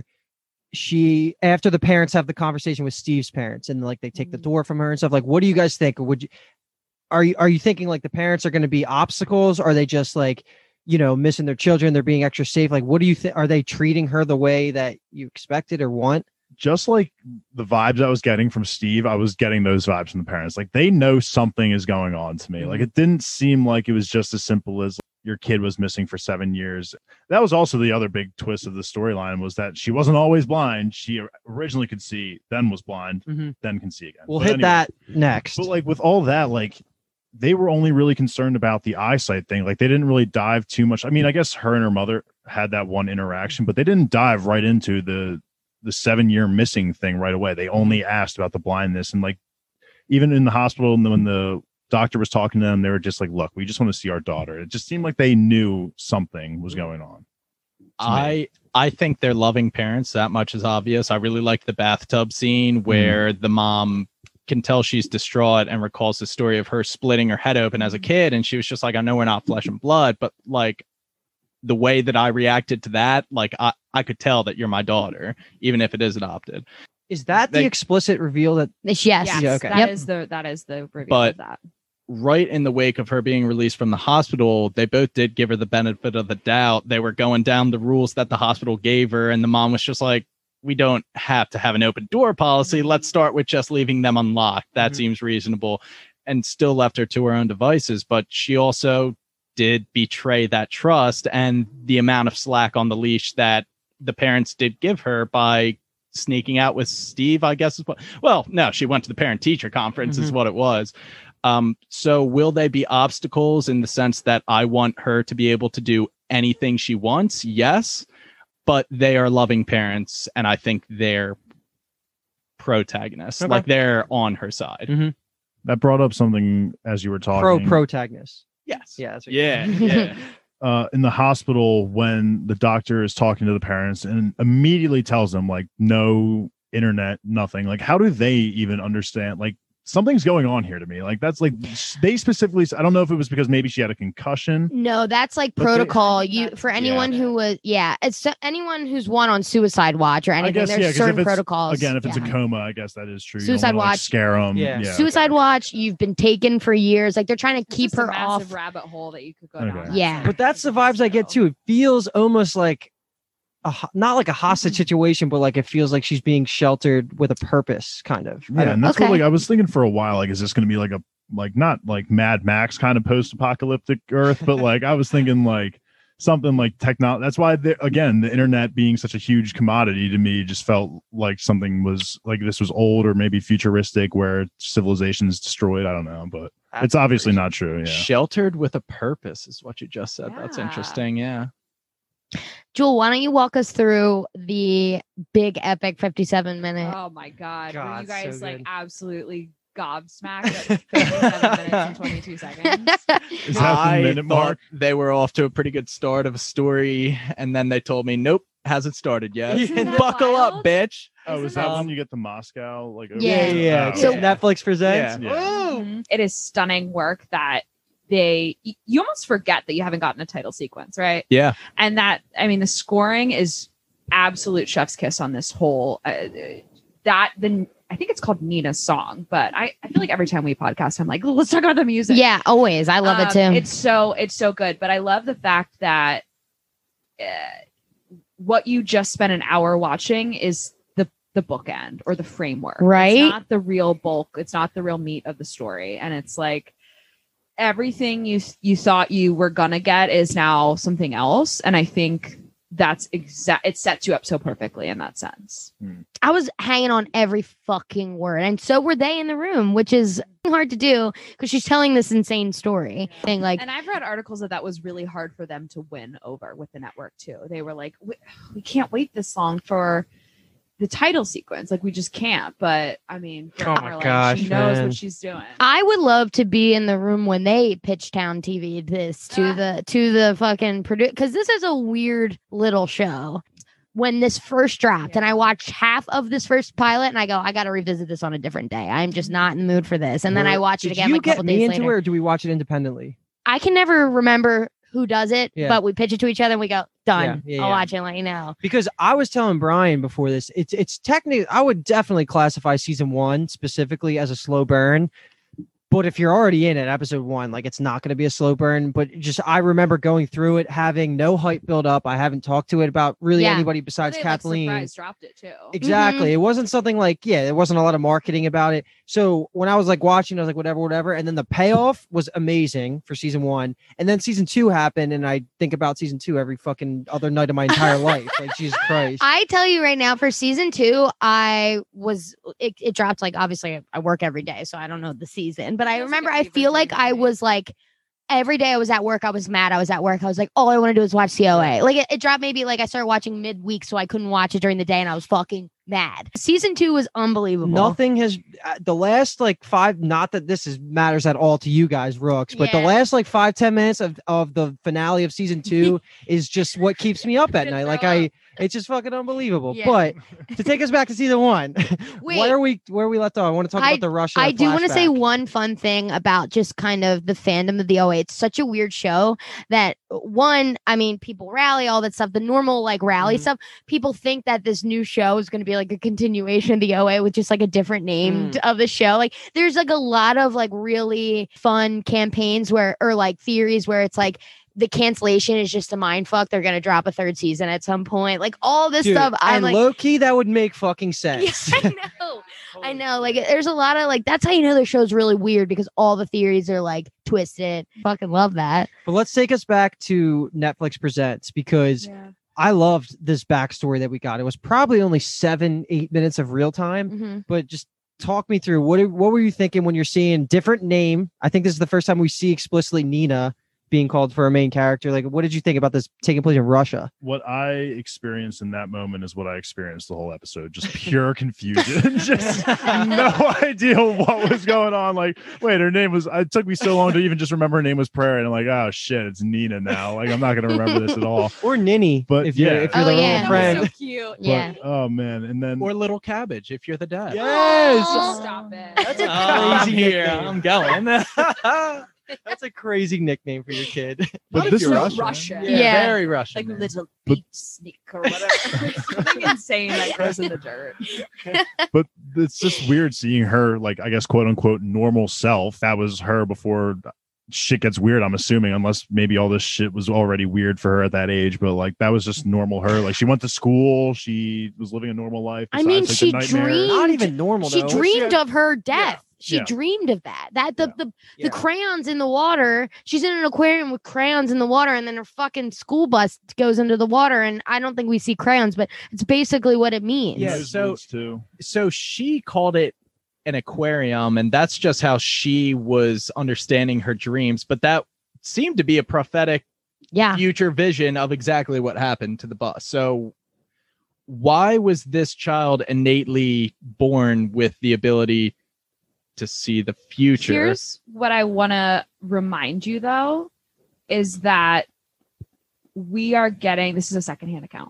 the parents have the conversation with Steve's parents and like they take the door from her and stuff. Like, what do you guys think? Would you are you thinking like the parents are going to be obstacles? Or are they just like, you know, missing their children? They're being extra safe. Like, what do you think? Are they treating her the way that you expected or want? Just like the vibes I was getting from Steve, I was getting those vibes from the parents. Like they know something is going on to me. Like it didn't seem like it was just as simple as your kid was missing for 7 years. That was also the other big twist of the storyline was that she wasn't always blind. She originally could see, then was blind, Mhm. then can see again. We'll But hit anyway, that next. But like with all that, like they were only really concerned about the eyesight thing. Like they didn't really dive too much. I mean, I guess her and her mother had that one interaction, but they didn't dive right into the 7-year missing thing right away. They only asked about the blindness. And like even in the hospital, and when the doctor was talking to them, they were just like, look, we just want to see our daughter. It just seemed like they knew something was going on. I think they're loving parents. That much is obvious. I really like the bathtub scene where the mom can tell she's distraught and recalls the story of her splitting her head open as a kid. And she was just like, I know we're not flesh and blood, but like the way that I reacted to that, like I could tell that you're my daughter, even if it is adopted. Is that the They- explicit reveal that Yes. Yes, Yeah, okay. that is the reveal But- of that. Right in the wake of her being released from the hospital, they both did give her the benefit of the doubt. They were going down the rules that the hospital gave her, and the mom was just like, we don't have to have an open door policy. Let's start with just leaving them unlocked. That seems reasonable, and still left her to her own devices. But she also did betray that trust and the amount of slack on the leash that the parents did give her by sneaking out with Steve, I guess. Well, no, she went to the parent teacher conference is what it was. So will they be obstacles in the sense that I want her to be able to do anything she wants? Yes, but they are loving parents, and I think they're protagonists. Okay. Like, they're on her side. That brought up something as you were talking. Protagonist. Yes. Yeah. That's what Yeah. In the hospital, when the doctor is talking to the parents and immediately tells them, like, no internet, nothing. Like, how do they even understand? Like, something's going on here to me. Like, that's like, they specifically, I don't know if it was because maybe she had a concussion. No, that's like But they- protocol. I think You that's- for anyone who was it's anyone who's on suicide watch or anything. guess, There's 'cause if certain it's- protocols. Again, if it's Yeah. a coma, I guess that is true. You Suicide don't wanna, like, watch. scare them. Yeah. Suicide watch. You've been taken for years. Like, they're trying to It's keep just a her massive off. rabbit hole that you could go Okay. down. Yeah. But that's the vibes I get too. It feels almost like not like a hostage situation, but like it feels like she's being sheltered with a purpose, kind of. Yeah, and that's what, Okay. like, I was thinking for a while, like, is this going to be like a, like, not like Mad Max kind of post-apocalyptic Earth, but like I was thinking like something like technology. That's why, again, the internet being such a huge commodity to me just felt like something was like this was old or maybe futuristic where civilization's destroyed. I don't know, but it's obviously not true. Yeah. Sheltered with a purpose is what you just said. That's Yeah. interesting. Yeah. Jewel, why don't you walk us through the big epic 57-minute? Oh my god. Were God, you guys so like good. absolutely gobsmacked at 57 minutes and 22 seconds? Is that the minute mark? They were off to a pretty good start of a story, and then they told me, nope, hasn't started yet. Isn't that Buckle up, wild? bitch. Oh, is that when you get to Moscow? Like, over Yeah. there? Yeah. Oh, So okay. Netflix presents. Yeah. Mhm. It is stunning work that you almost forget that you haven't gotten a title sequence, right? Yeah. And that, I mean, the scoring is absolute chef's kiss on this whole I think it's called Nina's song, but I feel like every time we podcast, I'm like, let's talk about the music. Yeah, always. I love it too. It's so good. But I love the fact that what you just spent an hour watching is the bookend or the framework. Right. It's not the real bulk. It's not the real meat of the story. And it's like everything you thought you were gonna get is now something else. And I think that's it sets you up so perfectly in that sense. I was hanging on every fucking word, and so were they in the room, which is hard to do because she's telling this insane story. Thing like, And I've read articles that was really hard for them to win over with the network too. They were like, we can't wait this long for the title sequence. Like, we just can't. But I mean, Oh my gosh, she knows man. what she's doing. I would love to be in the room when they pitch Town TV this to the fucking produce, because this is a weird little show. When this first dropped, and I watched half of this first pilot, and I go, I got to revisit this on a different day. I'm just not in the mood for this. And then I watched it Did again you like a get couple me days into later. it, or do we watch it independently? I can never remember who does it, Yeah. but we pitch it to each other and we go, done. Yeah, I'll yeah. watch it and let you know. Because I was telling Brian before this, it's technically, I would definitely classify season 1 specifically as a slow burn. But if you're already in it, episode 1, like, it's not going to be a slow burn. But just, I remember going through it, having no hype build up. I haven't talked to it about really Yeah. anybody besides They, like, Kathleen. surprise dropped it too. Exactly. It wasn't something like, there wasn't a lot of marketing about it. So when I was like watching, I was like, whatever. And then the payoff was amazing for season 1. And then season 2 happened. And I think about season 2 every fucking other night of my entire life. Like, Jesus Christ. I tell you right now, for season 2, it dropped, like, obviously I work every day, so I don't know the season, but I Feels like remember, a I fever feel like dream I to me. was like, every day I was at work, I was mad. I was at work. I was like, all I want to do is watch COA. Like, it dropped maybe, like, I started watching midweek, so I couldn't watch it during the day, and I was fucking mad. Season 2 was unbelievable. Nothing has the last like 5, not that this matters at all to you guys, Rooks, but the Yeah. last like 5-10 minutes of the finale of season 2 is just what keeps me up at Could night. throw Like, up. it's just fucking unbelievable. Yeah. But to take us back to season 1, Wait. where we left off? I want to talk about the Russia. I do want to say flashback. one fun thing about just kind of the fandom of the OA. It's such a weird show that, one, I mean, people rally, all that stuff, the normal like rally Mhm. stuff. People think that this new show is going to be be like a continuation of the OA with just like a different name of the show. Like there's like a lot of like really fun campaigns or like theories where it's like the cancellation is just a mind fuck. They're gonna drop a third season at some point. Like all this stuff. I'm like, low key, that would make fucking sense. Yeah, I know. Like there's a lot of like, that's how you know the show's really weird, because all the theories are like twisted. Fucking love that. But let's take us back to Netflix Presents, because I loved this backstory that we got. It was probably only 7-8 minutes of real time, but just talk me through what were you thinking when you're seeing different name? I think this is the first time we see explicitly Nina being called for a main character. Like, what did you think about this taking place in Russia? What I experienced in that moment is what I experienced the whole episode. Just pure confusion. Just no idea what was going on. Like, wait, her name was, it took me so long to even just remember her name was Prairie. And I'm like, oh shit, it's Nina now. Like, I'm not going to remember this at all. Or Ninny, but if you're the wrong friend. So cute. But, oh man. And then, or Little Cabbage if you're the dad. Yes. Oh, stop it. That's a crazy here. nickname. I'm going. That's a crazy nickname for your kid. but this is Russian. Yeah. Very Russian. Like little beach sneak or whatever. Something insane that grows in the dirt. But it's just weird seeing her, like, I guess, quote unquote, normal self. That was her before shit gets weird, I'm assuming, unless maybe all this shit was already weird for her at that age. But like, that was just normal her. Like, she went to school. She was living a normal life. I mean, besides, she like, the nightmares. dreamed. Not even normal, She though. dreamed of her death. She Yeah. dreamed of that. The Yeah. crayons in the water. She's in an aquarium with crayons in the water, and then her fucking school bus goes into the water. And I don't think we see crayons, but it's basically what it means. Yeah, Nosebleeds, so she called it an aquarium, and that's just how she was understanding her dreams. But that seemed to be a prophetic future vision of exactly what happened to the bus. So why was this child innately born with the ability to see the future? Here's what I want to remind you, though, is that we are getting, this is a secondhand account.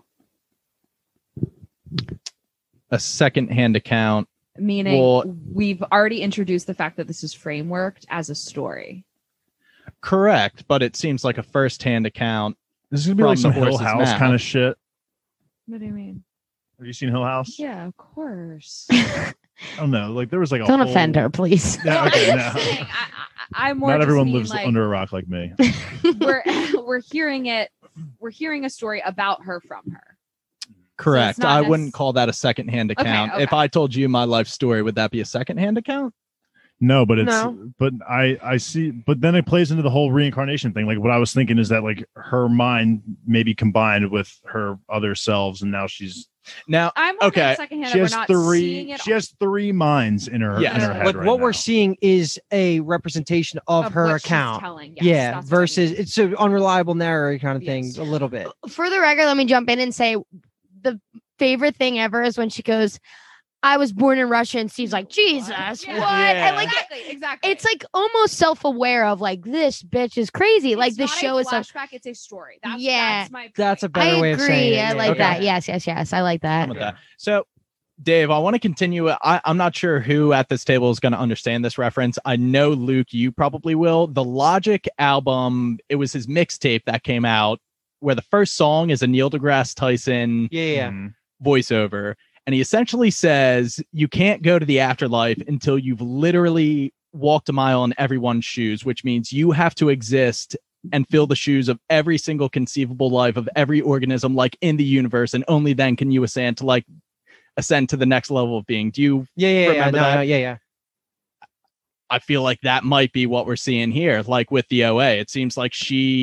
A secondhand account. Meaning we've already introduced the fact that this is frameworked as a story. Correct, but it seems like a first-hand account. This is gonna be like some Hill House kind of shit. What do you mean? Have you seen Hill House? Yeah, of course. I don't know. Like, there was like a Don't whole... offend her, please. Yeah, okay, I'm no. just saying, I'm more Not just everyone mean, lives like, under a rock like me. we're hearing it. We're hearing a story about her from her. Correct. not I nec- wouldn't call that a secondhand account. Okay. If I told you my life story, would that be a secondhand account? No, but it's No. but I see, but then it plays into the whole reincarnation thing. Like, what I was thinking is that like her mind maybe combined with her other selves, and now she's Now, I'm okay. secondhand. she We're has not seeing three. it She has three minds in her Yes. in her head. Like right what we're now. seeing is a representation of her what she's account. telling. Yes, Yeah, that's what I versus mean. it's an unreliable narrator kind of thing, Yes. a little bit. For the record, let me jump in and say the favorite thing ever is when she goes, I was born in Russia, and Steve's like, Jesus, Yeah. what? And like exactly. it's like almost self-aware of like, this bitch is crazy. It's like this not show a is so flashback. It's a story. That's, Yeah. that's my point. That's a I better way of saying agree. it. I yeah. like Okay. that. Yes. I like that. I'm with that. So, Dave, I want to continue. I'm not sure who at this table is going to understand this reference. I know, Luke, you probably will. The Logic album, it was his mixtape that came out where the first song is a Neil deGrasse Tyson Yeah. Mhm. voiceover. And he essentially says, you can't go to the afterlife until you've literally walked a mile in everyone's shoes, which means you have to exist and fill the shoes of every single conceivable life of every organism like in the universe. And only then can you ascend to the next level of being. Do you Yeah. Remember that? Yeah. I feel like that might be what we're seeing here. Like with the OA, it seems like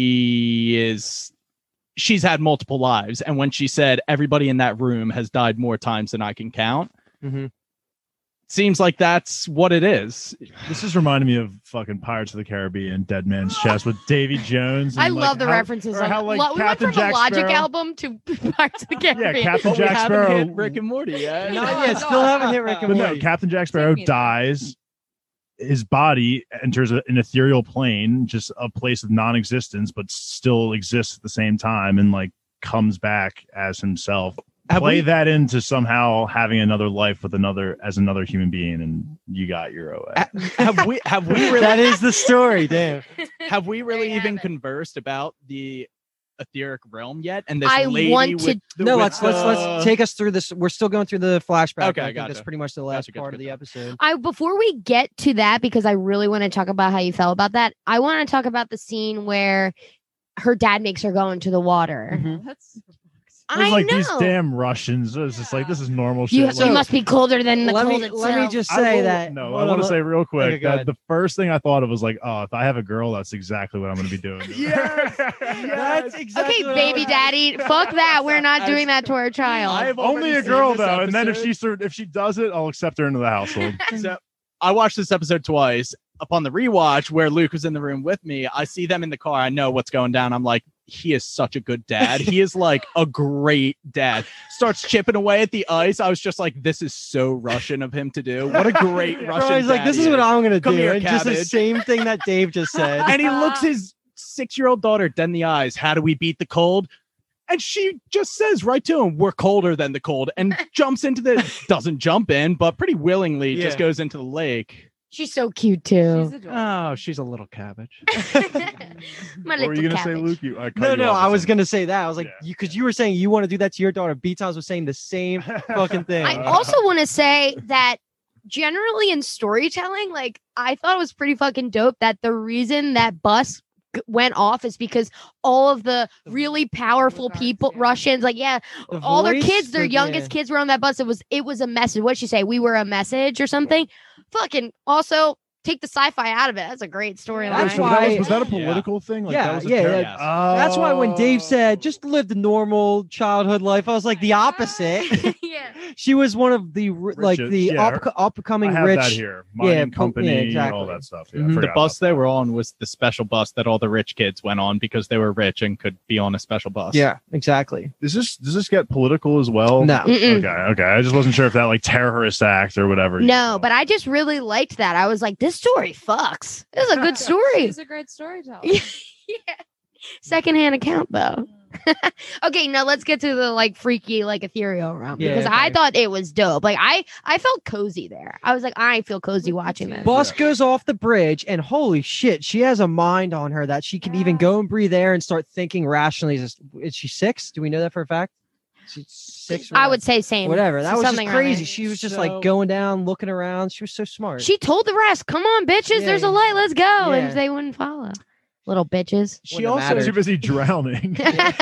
she's had multiple lives. And when she said everybody in that room has died more times than I can count, Mhm. seems like that's what it is. This is reminding me of fucking Pirates of the Caribbean, Dead Man's Chest with Davy Jones. I and, like, love the how- references. or how, like, we went Captain from Jack a Logic Sparrow- album to Pirates of the Caribbean. Yeah, Captain But we Jack haven't Sparrow. hit Rick and Morty yet. Not yet. Still haven't hit Rick and But no, Morty. Captain Jack Sparrow Take me there. dies. His body enters an ethereal plane, just a place of non-existence, but still exists at the same time, and like comes back as himself. Play that into somehow having another life with another human being, and you got your OA. have we really That is the story, damn. have we really There you even have it. conversed about the etheric realm yet, and this I lady want with to- the, No, with let's take us through this. We're still going through the flashback. Okay, I think gotcha. that's pretty much the last Gotcha, part of the gotcha. episode. Before we get to that, because I really want to talk about how you felt about that, I want to talk about the scene where her dad makes her go into the water. Mhm. That's It was I like know. these damn Russians. It was just like, this is normal You, shit. you Like, must be colder than the let cold me itself. just I say will- that. No, hold I want on, to say real Okay, quick go that ahead. the first thing I thought of was like, oh, if I have a girl, that's exactly what I'm going to be doing. Yes, that's exactly. Okay, what I baby was- daddy, fuck that. We're not doing that to our child. I've Only already a seen girl this though, and then episode. if she does it, I'll accept her into the household. So I watched this episode twice. Upon the rewatch, where Luke was in the room with me, I see them in the car. I know what's going down. I'm like, he is such a good dad. He is like a great dad. Starts chipping away at the ice. I was just like, this is so Russian of him to do. What a great Bro, Russian. he's like, dad this he is what I'm gonna Come do. here, And just the cabbage. same thing that Dave just said. And he looks his 6-year-old daughter dead in the eyes. How do we beat the cold? And she just says right to him, we're colder than the cold, and jumps into the, doesn't jump in, but pretty willingly just Yeah. goes into the lake. She's so cute too. She's adorable. Oh, she's a little cabbage. My What were you little gonna say, cabbage. Luke? You, I cut No, you no, off I or was something. gonna say that. I was like, Yeah. because you were saying you want to do that to your daughter. B-Times was saying the same fucking thing. I also want to say that generally in storytelling, like I thought it was pretty fucking dope that the reason that bus went off is because all of the really powerful guards, people, yeah. Russians, like The all their voice, kids, their the- youngest kids were on that bus. It was a message. What'd she say? We were a message or something. Fucking also take the sci-fi out of it. That's a great storyline. That's So why- was that a Yeah. political thing? Like, Yeah, that was a yeah, terror- yeah. Oh. That's why when Dave said just live the normal childhood life, I was like the opposite. yeah. She was one of the like Richest- the yeah, upcoming I have rich. that here. Mining company, yeah, and exactly. all that stuff. Yeah, Mhm. I The The forgot bus about they that. were on was the special bus that all the rich kids went on because they were rich and could be on a special bus. Yeah, exactly. Does this get political as well? No. Mm-mm. Okay. I just wasn't sure if that like terrorist act or whatever. No, but I just really liked that. I was like, this story fucks. This is a good story. She's a great storyteller. yeah. Secondhand account though. Okay, now let's get to the like freaky, like ethereal realm Yeah, because I okay. thought it was dope. Like I felt cozy there. I was like, I feel cozy Me watching too. this. Bus goes off the bridge, and holy shit, she has a mind on her that she can even go and breathe air and start thinking rationally. Is she 6? Do we know that for a fact? She's 6. I would say same. whatever. That was just something around crazy. there. She was just So- like going down, looking around. She was so smart. She told the rest, "Come on, bitches, Yeah, there's a yeah. light. Let's go." Yeah. And they wouldn't follow. Little bitches. She Wouldn't have also Too mattered. busy drowning.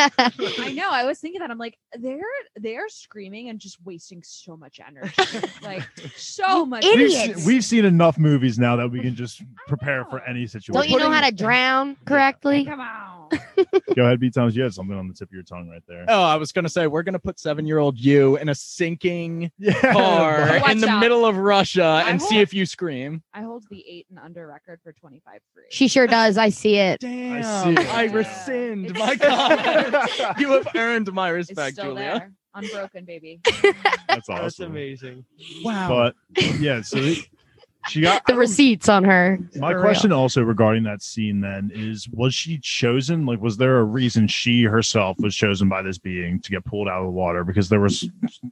I know. I was thinking that. I'm like, they're screaming and just wasting so much energy. Like so much. idiots. We've seen enough movies now that we can just prepare for any situation. Don't you know how to drown correctly? Come on. Go ahead, B Times. You had something on the tip of your tongue right there. Oh, I was gonna say we're gonna put 7-year-old you in a sinking Yeah. car Watch in the out. middle of Russia and see hope- if you scream. I hold the 8 and under record for 25 free. She sure does. I see it. Damn, see it. I Yeah. rescind It's my still comment. there. You have earned my It's respect, still Julia. there. Unbroken, baby. That's That's awesome. amazing. Wow. But yeah, so she got The receipts on her. My For real. question also regarding that scene then is, was she chosen? Like, was there a reason she herself was chosen by this being to get pulled out of the water? Because there was,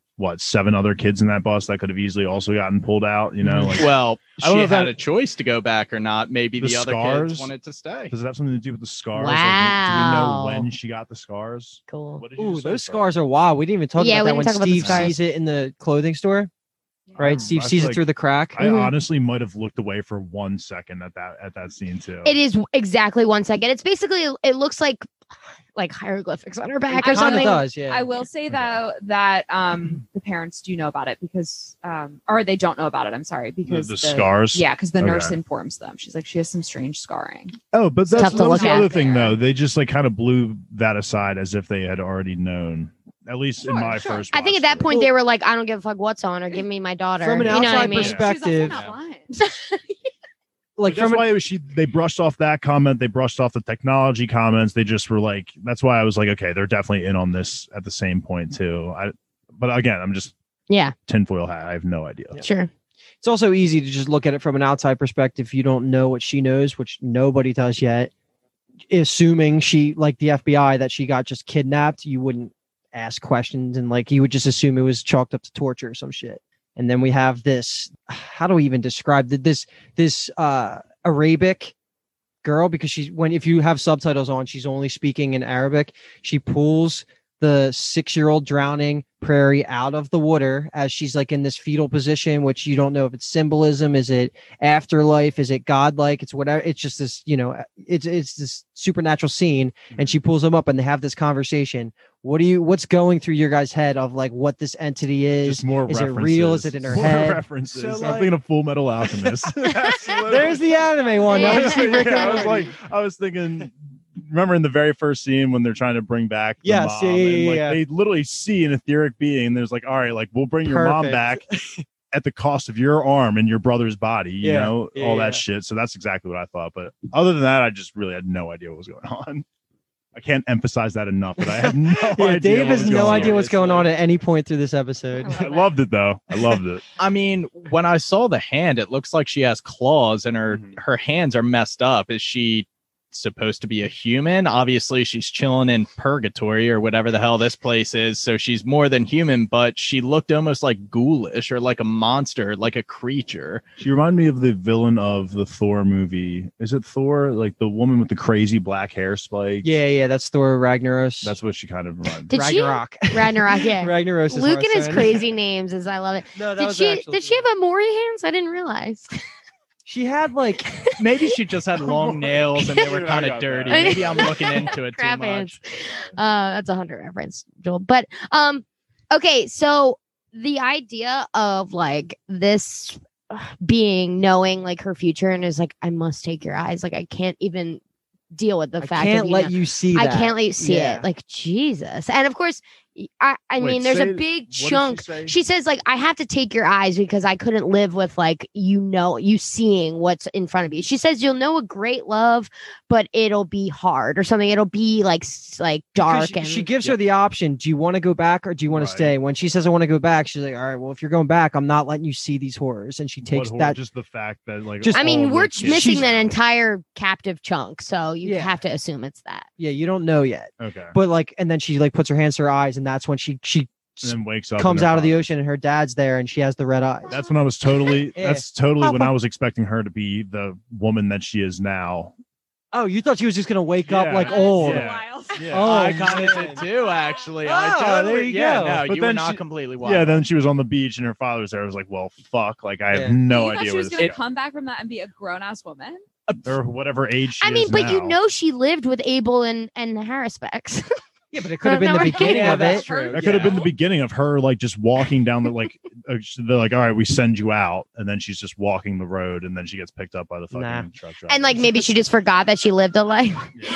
7 other kids in that bus that could have easily also gotten pulled out, you know? Like, Well, I don't she know if had that- a choice to go back or not. Maybe The the other scars? kids wanted to stay. does it have something to do with the scars? Like, Wow. do we know when she got the scars? Cool. What did you Ooh, just say, those sorry? scars are wild. We didn't even talk Yeah, about we that when didn't talk about the Steve scars. sees it in the clothing store. Right? Steve I sees feel it like through the crack. I Mhm. honestly might have looked away for 1 second at that scene too. It is exactly 1 second. It's basically, it looks like hieroglyphics on her back or I Kind of something. does, yeah. I will say though that the parents do know about it because or they don't know about it. I'm sorry because the scars. Yeah, because the nurse Okay. informs them. She's like, she has some strange scarring. Oh, but tough that's to that was look the other at. thing though. They just like kind of blew that aside as if they had already known. At least in Sure, my sure. first. I think watch at that through. point they were like, I don't give a fuck what's on her. Give me my daughter. From an you know what I outside mean? perspective- She's also not blind. like That's from why it was they brushed off that comment. They brushed off the technology comments. They just were like, that's why I was like, okay, they're definitely in on this at the same point too. But again, I'm just Yeah, tinfoil hat. I have no idea. sure. it's also easy to just look at it from an outside perspective. You don't know what she knows, which nobody does yet. Assuming she, like the FBI, that she got just kidnapped, you wouldn't ask questions and like you would just assume it was chalked up to torture or some shit. And then we have this. How do we even describe this Arabic girl because if you have subtitles on, she's only speaking in Arabic. She pulls the 6-year-old drowning Prairie out of the water as she's like in this fetal position, which you don't know if it's symbolism, is it afterlife, is it godlike, it's whatever. It's just this, it's this supernatural scene, and she pulls them up and they have this conversation. What's going through your guys' head of like what this entity is? Just more is references. it real? Is it in her More head? references. So, I'm thinking of Full Metal Alchemist. There's the anime one. Now you see Rick and Morty. I was thinking. Remember in the very first scene when they're trying to bring back the Yes, mom, and like yeah. they literally see an etheric being, and there's like, all right, like we'll bring your mom back at the cost of your arm and your brother's body, you know, all that shit. So that's exactly what I thought. But other than that, I just really had no idea what was going on. I can't emphasize that enough, but I had no idea. Dave has no idea on. what's going on at any point through this episode. I loved it though. I loved it. I mean, when I saw the hand, it looks like she has claws and her hands are messed up. Is she supposed to be a human? Obviously she's chilling in purgatory or whatever the hell this place is, so she's more than human, but she looked almost like ghoulish or like a monster, like a creature. She reminded me of the villain of the Thor movie. Is it Thor? Like the woman with the crazy black hair spikes? Yeah, that's Thor Ragnaros. That's what she kind of reminded me. Did she? Ragnarok. Ragnarok, yeah. Ragnaros is Luke and his Hearthstone. crazy names, as I love it. No, that Did was she actually- have Amori hands? I didn't realize. She had like Maybe she just had long nails and they were Dude, I kind got of dirty. that. Maybe I'm looking into it too Crab much. hands. That's a Hunter reference, Joel. But okay, so the idea of like this being knowing like her future and is like, I must take your eyes. Like I can't even deal with the I fact can't of, let you see that. I can't let you see Yeah. it. Like Jesus. And of course, I mean, there's a big chunk. She says, like, I have to take your eyes because I couldn't live with, like, you seeing what's in front of you. She says, you'll know a great love, but it'll be hard or something. It'll be like dark. Because And she gives her the option. Do you want to go back or do you want Right. to stay? When she says, I want to go back, she's like, all right, well, if you're going back, I'm not letting you see these horrors. And she takes that. Just the fact that like Just- I mean, all we're the kids- missing that entire captive chunk. So you Yeah. have to assume it's that. Yeah, you don't know yet. Okay. But like, and then she like puts her hands to her eyes, and that's when she And then wakes up. comes in her out of the father. ocean and her dad's there and she has the red eyes. That's when I was totally. Yeah. That's totally when I was expecting her to be the woman that she is now. Oh, you thought she was just gonna wake up Yeah. like old. Yeah. Oh, I kind of man. did too, actually. Oh, there you yeah, go. No, But you were then not she- completely wild. Yeah. Then she was on the beach and her father was there. I was like, well, fuck. Like I Yeah. have no You thought idea she where was this going is to come back from that and be a grown ass woman? or whatever age she I mean, is but you now. know, she lived with Abel and Harris Specs. Yeah, but it could have been the No, beginning yeah, of that's it. true. That could have been the beginning of her like just walking down the like they're like, all right, we send you out, and then she's just walking the road, and then she gets picked up by the fucking Nah. truck driver. And like maybe she just forgot that she lived a life.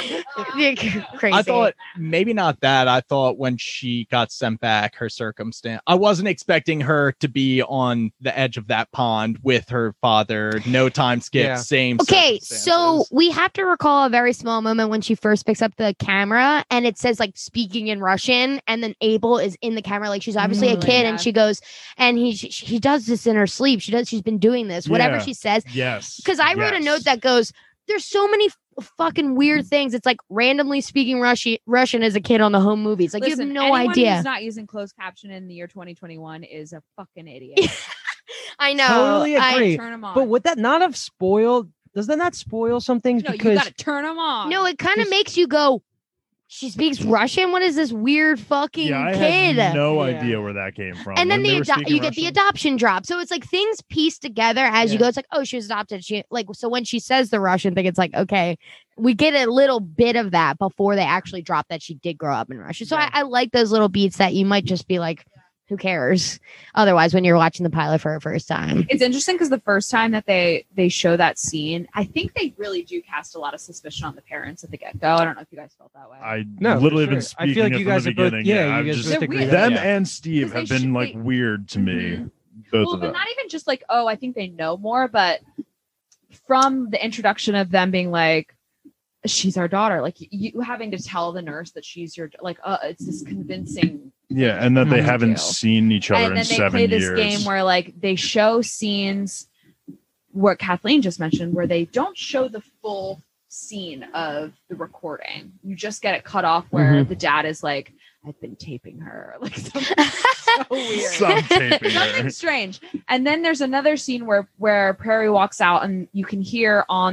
Crazy. I thought maybe not that. I thought when she got sent back, her circumstance, I wasn't expecting her to be on the edge of that pond with her father. No time skip, Yeah. same. Okay, so circumstances. we have to recall a very small moment when she first picks up the camera and it says like speaking in Russian, and then Abel is in the camera, like she's obviously a Oh my kid, and God. she goes, and she does this in her sleep. She's been doing this, whatever Yeah. she says. yes, Because I wrote a yes. note that goes, there's so many fucking weird things. It's like randomly speaking Russian as a kid on the home movies. Like you have no anyone idea. who's not using closed caption in the year 2021 is a fucking idiot. I know. Totally agree. Turn them on. But would that not have spoiled? Does that not spoil some things? no, you Because got to turn them on. No, it kind of Just- makes you go, she speaks Russian? What is this weird fucking Yeah, I kid? had no Yeah. idea where that came from. And then When they were you speaking get the Russian. adoption drop. So it's like things pieced together as you Yeah. go. It's like, oh, she was adopted. She like, so when she says the Russian thing, it's like, okay, we get a little bit of that before they actually drop that she did grow up in Russia. So Yeah. I like those little beats that you might just be like, who cares? Otherwise, when you're watching the pilot for a first time. It's interesting because the first time that they show that scene, I think they really do cast a lot of suspicion on the parents at the get go. I don't know if you guys felt that way. I No, literally for been sure. speaking. I feel like it you from guys the are both. beginning. Yeah, I've you guys just, both They're agree. weird. with them that. and Steve Because have they been should- like weird to me. Mhm. Both Well, of but them. not even just like, oh, I think they know more, but from the introduction of them being like, she's our daughter, like you having to tell the nurse that she's your like, it's this convincing. Yeah, and that they Trying to haven't do. seen each other And in then they 7 play this years. game where like they show scenes, what Kathleen just mentioned, where they don't show the full scene of the recording. You just get it cut off where the dad is like, I've been taping her, like something so weird. Some taping Something her. strange. And then there's another scene where Prairie walks out and you can hear on the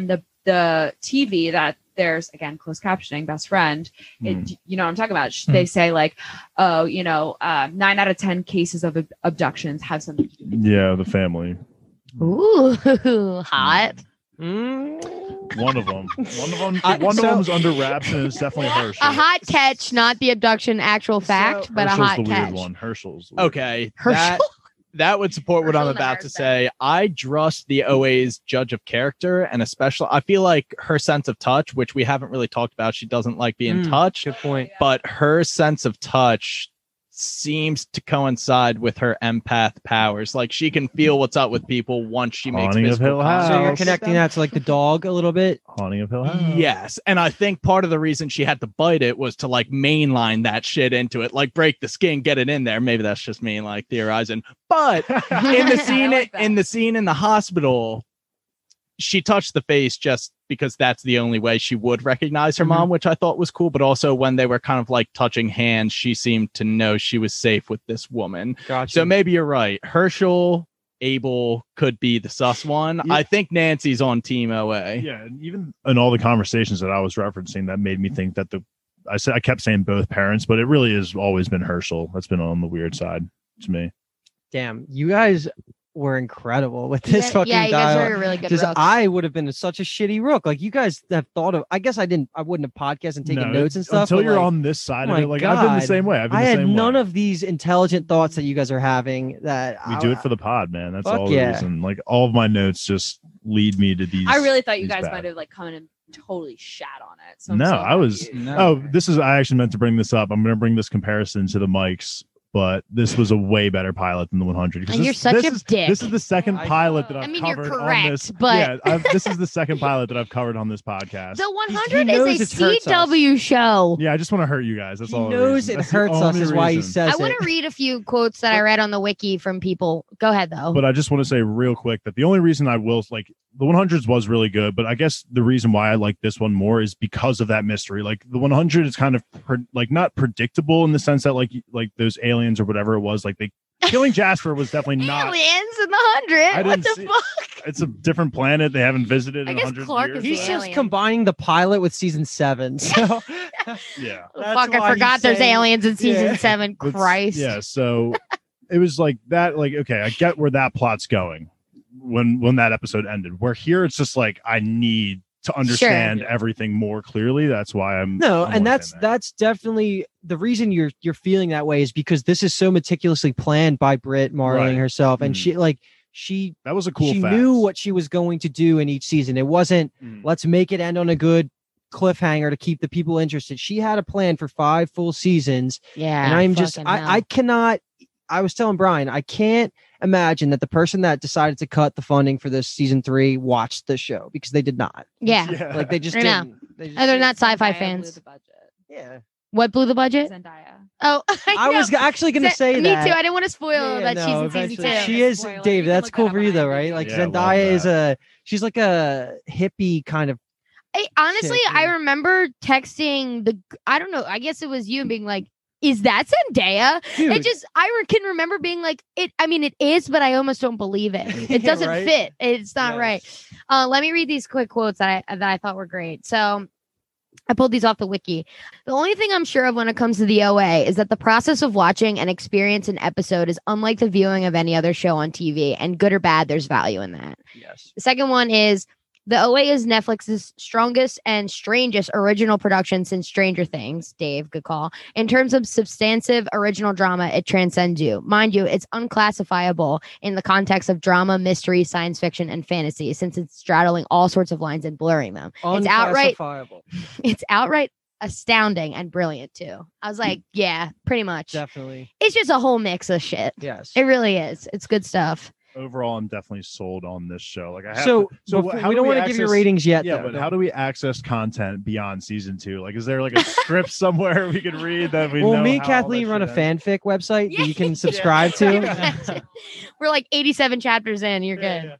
the TV that there's, again, closed captioning, best friend, you know what I'm talking about. They say like, oh, 9 out of 10 cases of abductions have something to do with Yeah, the family. Ooh, hot. One of them. One of them's under wraps, and it's definitely Herschel. A hot catch, not the abduction actual fact, but Herschel's a hot the catch. weird one. Herschel's the weird Okay. Herschel? That would support what I'm Herschel about to Myers, say. I trust the OA's judge of character, and especially I feel like her sense of touch, which we haven't really talked about. She doesn't like being touched, Good point. but her sense of touch seems to coincide with her empath powers. Like she can feel what's up with people once she makes Haunting of physical Hill House. contact. So you're with connecting them. that to like the dog a little bit. Haunting of Hill House. Yes. And I think part of the reason she had to bite it was to like mainline that shit into it, like break the skin, get it in there. Maybe that's just me like theorizing. But in the scene, like that. in the scene in the hospital, she touched the face just because that's the only way she would recognize her mom, which I thought was cool. But also when they were kind of like touching hands, she seemed to know she was safe with this woman. Gotcha. So maybe you're right. Herschel, Abel could be the sus one. Yeah. I think Nancy's on Team OA. Yeah, and even in all the conversations that I was referencing, that made me think that I kept saying both parents, but it really has always been Herschel. That's been on the weird side to me. Damn, you guys were incredible with this fucking yeah, you guys dialogue. are a really good Because rook. I would have been such a shitty rook. Like you guys have thought of. I guess I wouldn't have podcast and taken notes and stuff. Until but, you're like, on this side oh of my it. Like I've been the God. same way. I've been I the had same none way. of these intelligent thoughts that you guys are having. That We do it for the pod, man. That's Fuck all the yeah. reason. Like all of my notes just lead me to these. I really thought you these guys bad. might have like come in and totally shat on it. So I'm No, so I was. happy. No. Oh, I actually meant to bring this up. I'm going to bring this comparison to the mics, but this was a way better pilot than the 100. 'cause And you're such a dick. This is the second pilot that I've I mean, you're covered on correct, this. but- this is the second pilot that I've covered on this podcast. The He 100 knows is it a hurts us. CW show. Yeah, I just want to hurt you guys. That's He all. the knows reason. it That's the hurts us. only Is why he reason. says I want it. to read a few quotes that I read on the wiki from people. Go ahead, though. But I just want to say real quick that the only reason I will like the 100s was really good, but I guess the reason why I like this one more is because of that mystery. Like the 100 is kind of like not predictable in the sense that like those aliens or whatever it was, like they killing Jasper was definitely not. Aliens in the 100. What didn't the see- fuck? It's a different planet they haven't visited I in guess 100 Clark years. is He's the just alien. combining the pilot with season 7. So Yeah. Oh, That's fuck, I why forgot he's there's saying- aliens in season Yeah. 7. But- Christ. Yeah, so it was like that. Like, okay, I get where that plot's going when that episode ended. Where here it's just like I need to understand everything more clearly. That's why I'm no, I'm and with that's him there. that's definitely the reason you're feeling that way is because this is so meticulously planned by Britt Marling Right. herself, and Mhm. she That was a cool she fact. knew what she was going to do in each season. It wasn't Mm. let's make it end on a good cliffhanger to keep the people interested. She had a plan for 5 full seasons, Yeah. and I'm just fucking hell. I cannot. I was telling Brian, I can't imagine that the person that decided to cut the funding for this season 3 watched the show because they did not. Yeah. Like they just I know. didn't. They just They're didn't. not sci-fi Zendaya fans. blew the budget. Yeah. What blew the budget? Zendaya. Oh, I was actually going to say me that. too. I didn't want to spoil Yeah, that no, she's in eventually. season 2. She is, Spoiler. Dave. You can That's look cool that for up you on though, IMDb. right? Like Yeah, I love Zendaya she's like a hippie kind of. Honestly, Chick, I yeah. remember texting I don't know, I guess it was you and being like, is that Zendaya? Dude, It just, can remember being like, it is, but I almost don't believe it. It Yeah, doesn't right? fit. It's not Yes. right. Let me read these quick quotes that I thought were great. So I pulled these off the wiki. The only thing I'm sure of when it comes to the OA is that the process of watching and experience an episode is unlike the viewing of any other show on TV, and good or bad, there's value in that. Yes. The second one is the OA is Netflix's strongest and strangest original production since Stranger Things. Dave, good call. In terms of substantive original drama, it transcends you. Mind you, it's unclassifiable in the context of drama, mystery, science fiction, and fantasy, since it's straddling all sorts of lines and blurring them. It's outright Unclassifiable. It's outright astounding and brilliant too. I was like, yeah, pretty much. Definitely. It's just a whole mix of shit. Yes. It really is. It's good stuff. Overall, I'm definitely sold on this show. Like I have So, to, before- how we do don't want to give you access- ratings yet. Yeah, though. but how do we access content beyond season 2? Like, is there like a script somewhere we could read that we Well, know me and how all Kathleen that run a shit ends? fanfic website that you can Yeah. subscribe to. We're like 87 chapters in. You're good.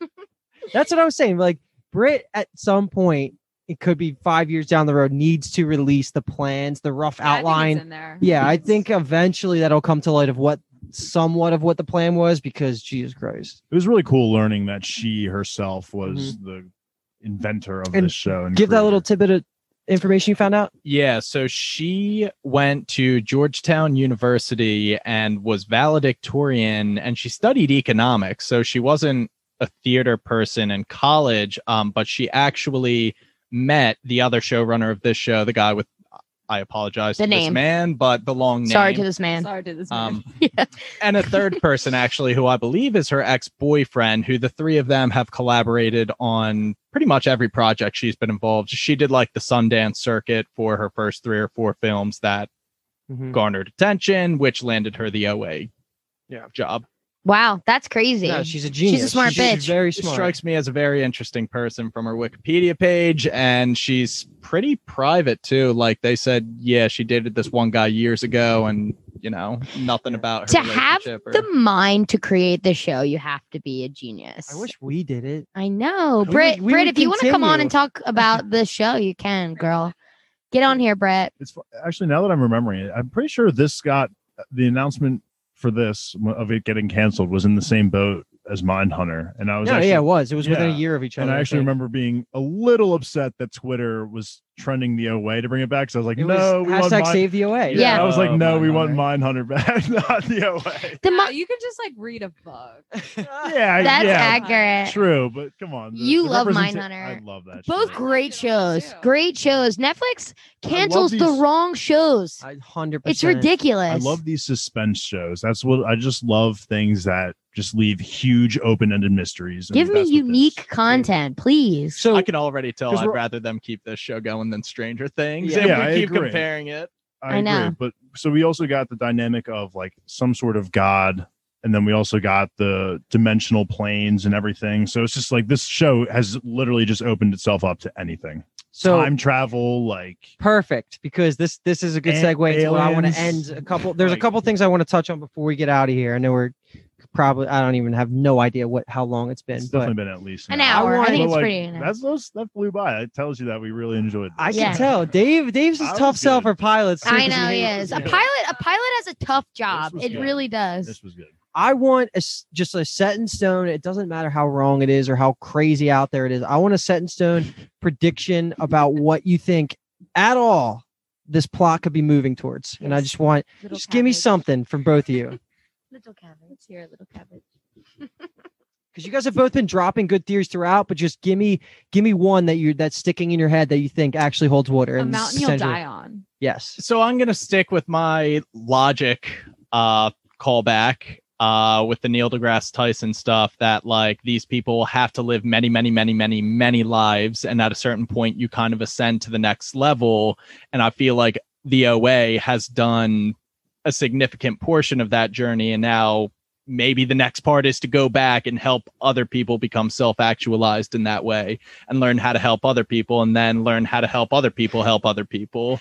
That's what I was saying. Like Britt, at some point, it could be 5 years down the road, needs to release the plans, the rough Yeah, I think it's outline. in there. Yeah, I It's- think eventually that'll come to light of somewhat of what the plan was, because Jesus Christ. It was really cool learning that she herself was Mm-hmm. the inventor of And this show. And Give that creator. little tidbit of information you found out. Yeah, so she went to Georgetown University and was valedictorian, and she studied economics. So she wasn't a theater person in college, but she actually met the other showrunner of this show, the guy with, I apologize The to name. this man, but the long name. Sorry to this man. Sorry to this man. And a third person, actually, who I believe is her ex-boyfriend, who the three of them have collaborated on pretty much every project she's been involved. She did like the Sundance circuit for her first 3 or 4 films that garnered attention, which landed her the OA job. Wow, that's crazy. No, she's a genius. She's a smart bitch. She's very She smart. strikes me as a very interesting person from her Wikipedia page, and she's pretty private too. Like they said, yeah, she dated this one guy years ago, and nothing about her To have relationship or- the mind to create the show, you have to be a genius. I wish we did it. I know. We Britt, would- we Britt, would if you want to come on continue. and talk about the show, you can, girl. Get on here, Brett. It's actually, now that I'm remembering it, I'm pretty sure this got the announcement for this of it getting canceled was in the same boat as Mindhunter, and I was No, actually, yeah, it was. It was within a Yeah. year of each other. and I actually think. remember being a little upset that Twitter was trending the OA to bring it back. So I was like, It no, was we want hashtag save the OA. Yeah. I was like, no, we want Mindhunter. Mindhunter back, not the OA. The Yeah, mi- you can just like read a book. Yeah, That's yeah, accurate. true, but come on, You love representa- Mindhunter. I love that. Both show. great shows. too. Great shows. Netflix cancels the these- wrong shows. 100%. It's ridiculous. I love these suspense shows. That's what I just love, things that just leave huge open-ended mysteries. and Give me that's what unique this- content, please. So I can already tell 'cause I'd we're- rather them keep this show going than Stranger Things. Yeah. If Yeah, I we keep agree. comparing it. I know. agree. But so we also got the dynamic of like some sort of god, and then we also got the dimensional planes and everything. So it's just like this show has literally just opened itself up to anything. so Time travel, like perfect, because this is a good And segue into what I want to aliens. end a couple. There's a Like- couple things I want to touch on before we get out of here. I know we're probably, I don't even have no idea how long it's been, it's but definitely been at least An hour. I want- think But, it's like, pretty. that flew by. It tells you that we really enjoyed this. I can Yeah. tell Dave's I a was tough sell good. for pilots. too, I 'cause know he hates- is. Yeah. A pilot has a tough job. was It good. really does. This was good. I want just a set in stone. It doesn't matter how wrong it is or how crazy out there it is. I want a set in stone prediction about what you think at all this plot could be moving towards. And I just want, Little just give me cabbage. something from both of you. Little cabbage. Here, little cabbage. Because you guys have both been dropping good theories throughout, but just give me one that's sticking in your head that you think actually holds water. A And mountain you'll essentially- die on. Yes. So I'm gonna stick with my logic callback with the Neil deGrasse Tyson stuff, that like these people have to live many, many, many, many, many lives, and at a certain point you kind of ascend to the next level. And I feel like the OA has done a significant portion of that journey, and now maybe the next part is to go back and help other people become self-actualized in that way, and learn how to help other people, and then learn how to help other people help other people.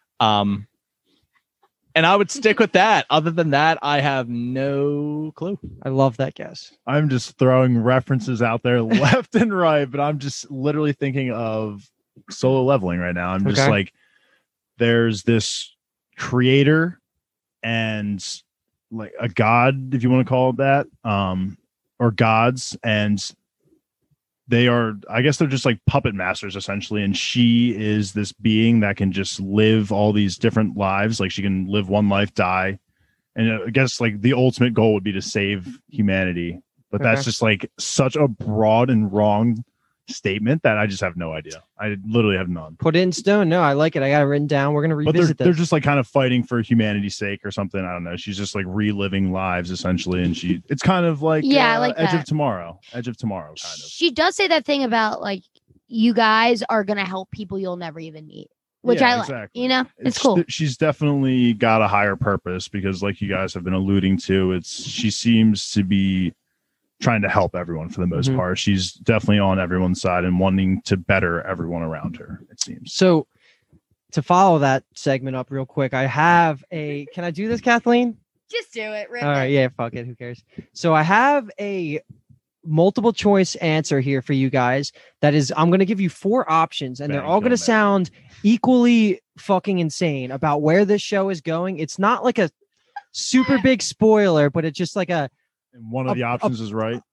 And I would stick with that. Other than that, I have no clue. I love that guess. I'm just throwing references out there left and right, but I'm just literally thinking of Solo Leveling right now. I'm just Okay. like, there's this creator and like a god, if you want to call it that, or gods, and they are, I guess they're just like puppet masters essentially, and she is this being that can just live all these different lives. Like she can live one life, die, and I guess like the ultimate goal would be to save humanity. But that's Okay. just like such a broad and wrong statement that I just have no idea. I literally have none. Put it in stone. No, I like it. I got it written down. We're gonna But revisit they're this. just like kind of fighting for humanity's sake or something. I don't know. She's just like reliving lives essentially, and it's kind of like Yeah, I like Edge that. of Tomorrow. Edge of Tomorrow, kind of. She does say that thing about like you guys are gonna help people you'll never even meet, which Yeah, I like. exactly. You know, it's cool. She's definitely got a higher purpose because, like you guys have been alluding to, she seems to be trying to help everyone for the most Mhm. part. She's definitely on everyone's side and wanting to better everyone around her, it seems. So to follow that segment up real quick, I have can I do this, Kathleen? Just do it. All right, yeah, fuck it. Who cares? So I have a multiple choice answer here for you guys. That is, I'm going to give you 4 options, and they're Bang, all going to kill, man. sound equally fucking insane about where this show is going. It's not like a super big spoiler, but it's just like And one of the options is right.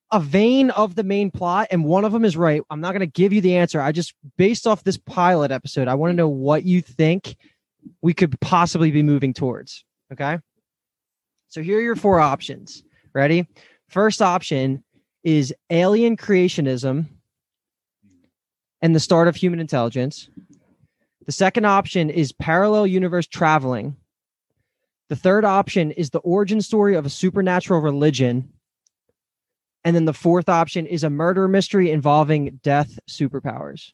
a vein of the main plot, and one of them is right. I'm not going to give you the answer. I just, based off this pilot episode, I want to know what you think we could possibly be moving towards. Okay. So here are your 4 options. Ready? First option is alien creationism and the start of human intelligence. The second option is parallel universe traveling. The third option is the origin story of a supernatural religion. And then the fourth option is a murder mystery involving death superpowers.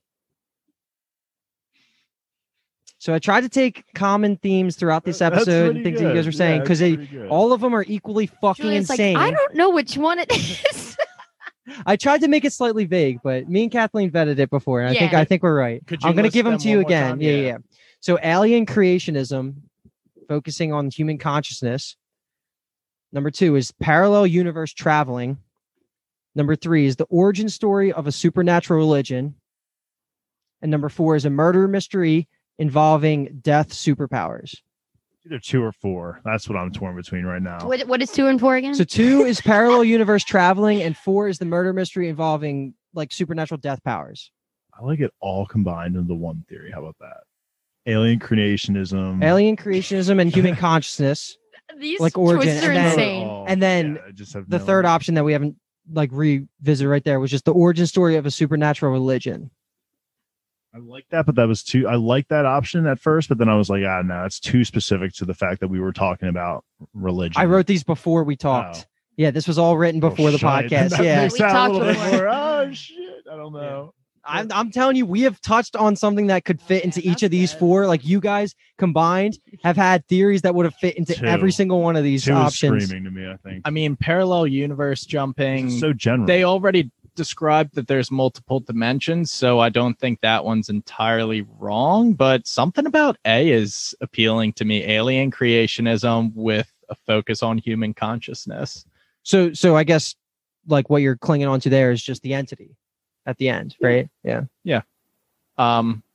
So I tried to take common themes throughout this episode and things that you guys were saying, because all of them are equally fucking Julia's insane. like, I don't know which one it is. I tried to make it slightly vague, but me and Kathleen vetted it before, and Yeah. I think we're right. I'm going to give them to you again. Yeah. So alien creationism, focusing on human consciousness. Number 2 is parallel universe traveling. Number 3 is the origin story of a supernatural religion. And number 4 is a murder mystery involving death superpowers. Either 2 or 4. That's what I'm torn between right now. What is 2 and 4 again? So 2 is parallel universe traveling, and 4 is the murder mystery involving like supernatural death powers. I like it all combined into one theory. How about that? Alien creationism. Alien creationism and human consciousness. These like origin, choices are and then- insane. And then I just have the no third idea. option that we haven't like revisit right there was just the origin story of a supernatural religion. I like that, but that was too. I liked that option at first, but then I was like, no, it's too specific to the fact that we were talking about religion. I wrote these before we talked. Oh. Yeah, this was all written before the shite. podcast. That Yeah, makes We that a talked little bit before. more. Oh shit! I don't know. I'm telling you, we have touched on something that could fit into each of these 4. Like you guys combined have had theories that would have fit into 2. every single one of these 2 is options. screaming to me. I think I mean, parallel universe jumping. it's so general. They already described that there's multiple dimensions, so I don't think that one's entirely wrong. But something about A is appealing to me. Alien creationism with a focus on human consciousness. So I guess like what you're clinging on to there is just the entity at the end, right? Yeah. Um,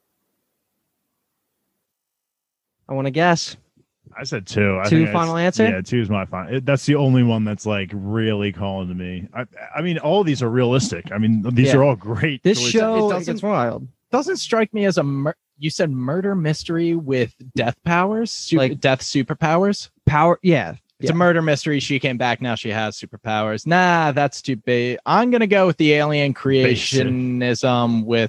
I want to guess. I said 2. I 2 think final answer? Yeah, 2 is my final. That's the only one that's like really calling to me. I mean, all of these are realistic. I mean, these Yeah. are all great. This choices. show It doesn't- it's wild. doesn't strike me as you said murder mystery with death powers, Like- death superpowers. Power, yeah. It's a murder mystery. She came back. Now she has superpowers. Nah, that's too big. I'm going to go with the alien creationism with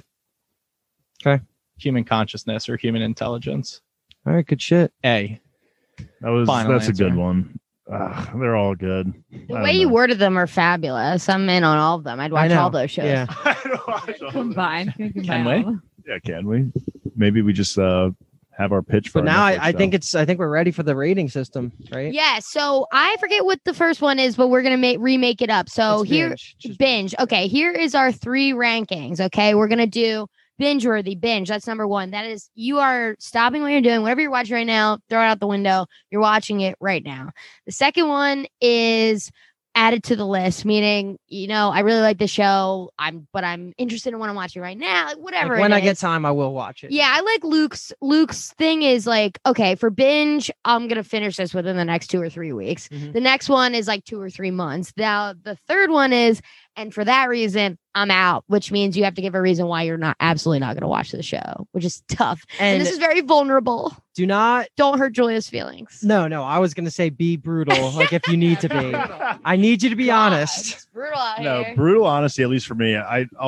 Okay. human consciousness or human intelligence. All right, good shit. A. That's Final a good answer. one. They're all good. The way you worded them are fabulous. I'm in on all of them. I'd watch know. all those shows. Yeah. Combine. Can we? Yeah, can we? Maybe we just have our pitch for. But our now Netflix I think show. I think we're ready for the rating system, right? Yeah. So I forget what the first one is, but we're gonna remake it up. So It's here, binge. Just- binge. Okay, here is our 3 rankings. Okay, we're gonna do binge worthy. Binge. That's number 1. That is, you are stopping what you're doing, whatever you're watching right now. Throw it out the window. You're watching it right now. The second one is added to the list, meaning I really like the show. But I'm interested in what I'm watching right now. Like whatever. Like, when it I get is. time, I will watch it. Yeah, I like Luke's thing is like, okay, for binge, I'm gonna finish this within the next 2 or 3 weeks. Mhm. The next one is like 2 or 3 months. Now the third one is, and for that reason, I'm out, which means you have to give a reason why you're absolutely not gonna watch the show, which is tough. And And this is very vulnerable. do not. Don't hurt Julia's feelings. No, I was gonna say be brutal. Like if you need to be. I need you to be God, honest. It's brutal out No, here. brutal honesty. At least for me,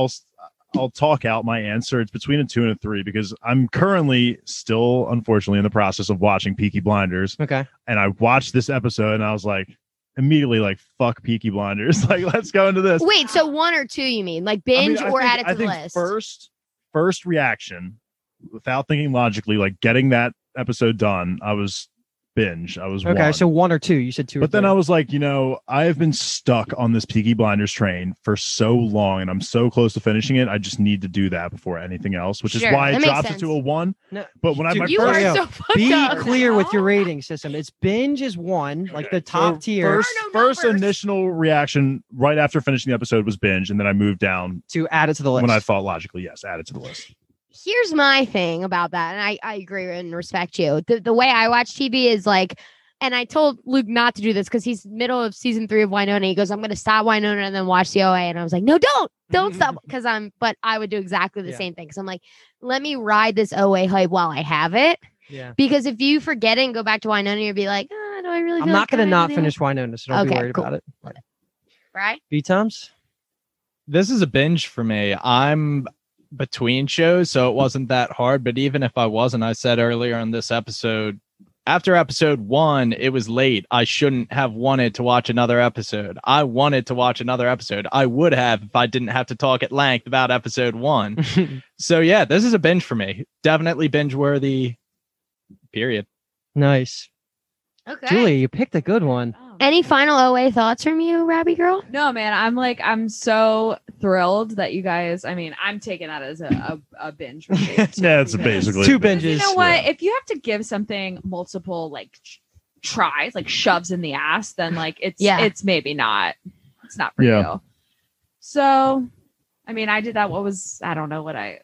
I'll talk out my answer. It's between a 2 and a 3 because I'm currently still, unfortunately, in the process of watching Peaky Blinders, Okay. and I watched this episode and I was like, immediately like, fuck Peaky Blinders. Like, let's go into this. Wait, so 1 or 2 you mean? Like I mean, binge I or think- add it I to the think list? First reaction, without thinking logically, like getting that episode done, I was binge. I was Okay. one. So 1 or 2. You said 2. But then I was like, I have been stuck on this Peaky Blinders train for so long, and I'm so close to finishing it. I just need to do that before anything else, which Sure, is why that it makes dropped it sense. to a 1. No, But when I dude, my You first, are so fucked be up. clear with your rating system. It's binge is 1, like the top so tier, First, There are no first numbers. initial reaction right after finishing the episode was binge, and then I moved down to add it to the list. when I thought logically, yes, add it to the list. Here's my thing about that, and I agree and respect you. The way I watch TV is like And I told Luke not to do this because he's middle of season 3 of Wynonna. He goes, I'm going to stop Wynonna and then watch the OA. And I was like, no, don't stop. But I would do exactly the same thing. Because I'm like, let me ride this OA hype while I have it. Yeah. Because if you forget it and go back to Wynonna, you'll be like, do I really? I'm not going to not finish Wynonna, so don't be worried about it. Right? V-Toms? This is a binge for me. I'm between shows, so it wasn't that hard. But even if I wasn't, I said earlier on this episode, after episode 1, it was late. I shouldn't have wanted to watch another episode. I wanted to watch another episode. I would have if I didn't have to talk at length about episode 1. So yeah, this is a binge for me. Definitely binge worthy. Period. Nice. Okay. Julie, you picked a good one. Any final OA thoughts from you, Rabby girl? No, man. I'm so thrilled that you guys. I mean, I'm taking that as a binge. Yeah, it's basically 2 binges. You know what? If you have to give something multiple tries, like shoves in the ass, then it's maybe not. It's not for you. So, I mean, I did that. I don't know what I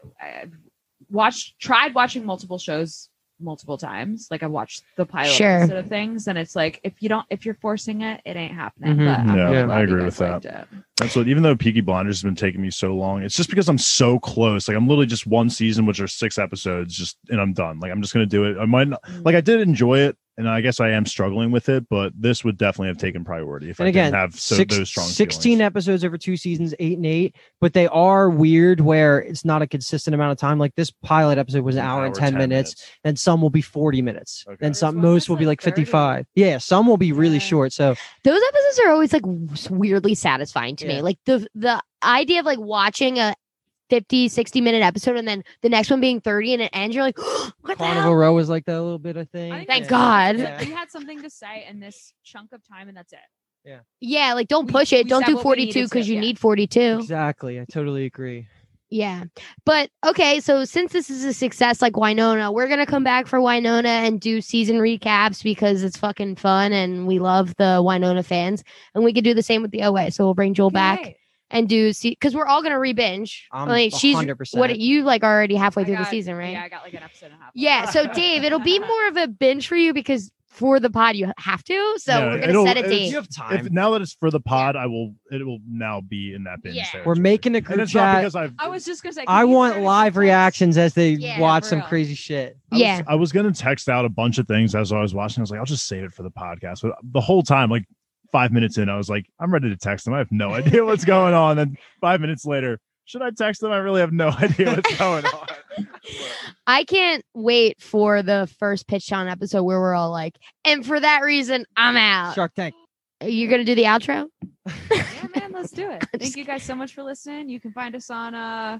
tried watching multiple shows multiple times. Like I watched the pilot episode of things, and it's like if you're forcing it, it ain't happening. But I'm really glad I agree you with guys that. liked it. That's what. Even though Peaky Blinders has been taking me so long, it's just because I'm so close. Like I'm literally just 1 season, which are 6 episodes, and I'm done. Like I'm just gonna do it. I might not, I did enjoy it, and I guess I am struggling with it, but this would definitely have taken priority if I didn't have those strong 16 feelings. episodes over 2 seasons, 8 and 8, but they are weird where it's not a consistent amount of time. Like this pilot episode was an hour and 10 minutes, and some will be 40 minutes, and most will be like 55. Yeah, some will be really short. So those episodes are always like weirdly satisfying to me. Like the idea of like watching a 50-60 minute episode and then the next one being 30 and it ends, you're like, what Carnival the hell? Row was like that a little bit, I think. Thank God. We had something to say in this chunk of time, and that's it. Yeah, like don't push it. Don't said do what we 42 needed to, because you yeah. need 42. Exactly. I totally agree. Yeah. But okay, so since this is a success like Wynonna, we're going to come back for Wynonna and do season recaps because it's fucking fun and we love the Wynonna fans. And we could do the same with the OA. So we'll bring Joel back and do because we're all gonna re-binge. She's 100%. what you like already halfway through the season, right? Yeah, I got like an episode and a half. Yeah. So Dave, it'll be more of a binge for you because for the pod you have to. So we're gonna set a date. You have time. Now that it's for the pod, it will now be in that binge. Yeah. There. We're making a group chat. I was just gonna say. I want live reactions as they watch for some real. crazy shit. I was gonna text out a bunch of things as I was watching. I was like, I'll just save it for the podcast. But the whole time, like 5 minutes in, I was like, I'm ready to text them. I have no idea what's going on. And 5 minutes later, should I text them? I really have no idea what's going on. I can't wait for the first Pitch Town episode where we're all like, and for that reason, I'm out. Shark Tank. You're gonna do the outro? Yeah, man, let's do it. Thank you guys so much for listening. You can find us on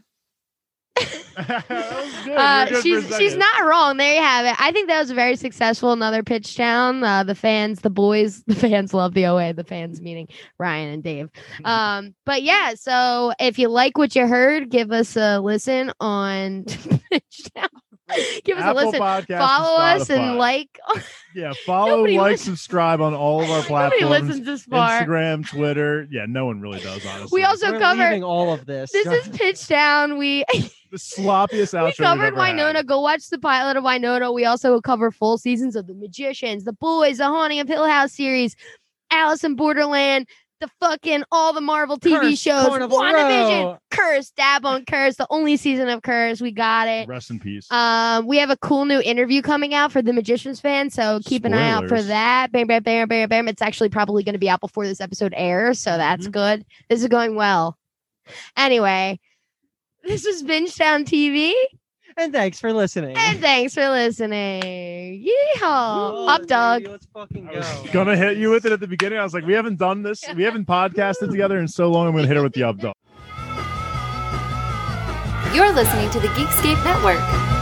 That was good. You were good for a she's second. not wrong. There you have it. I think that was very successful. Another Pitch Town. The fans love the OA. The fans meaning Ryan and Dave. But yeah, so if you like what you heard, give us a listen on Pitch Town. Give us Apple a listen. Podcasts Follow and us and Spotify. like. Yeah, follow, Nobody like, listens. subscribe on all of our Nobody platforms. listens this far. Instagram, Twitter. Yeah, no one really does, honestly. We also We're covered. leaving all of this. This is Pitch Down. We the sloppiest outro we we've covered ever had. Wynonna. Go watch the pilot of Wynonna. We also cover full seasons of The Magicians, The Boys, The Haunting of Hill House series, Alice in Borderland, the fucking all the Marvel TV Curse, shows, Carnival WandaVision, Row. Curse, Dab on Curse, the only season of Curse. We got it. Rest in peace. We have a cool new interview coming out for the Magicians fans, so keep an eye out for Spoilers. that. Bam, bam, bam, bam, bam. It's actually probably going to be out before this episode airs, so that's good. This is going well. Anyway, this was Bingetown TV, And thanks for listening. and thanks for listening. Yeehaw! Up, dog. Let's fucking I was go. gonna hit you with it at the beginning. I was like, we haven't done this. We haven't podcasted together in so long. I'm gonna hit her with the up dog. You're listening to the Geekscape Network.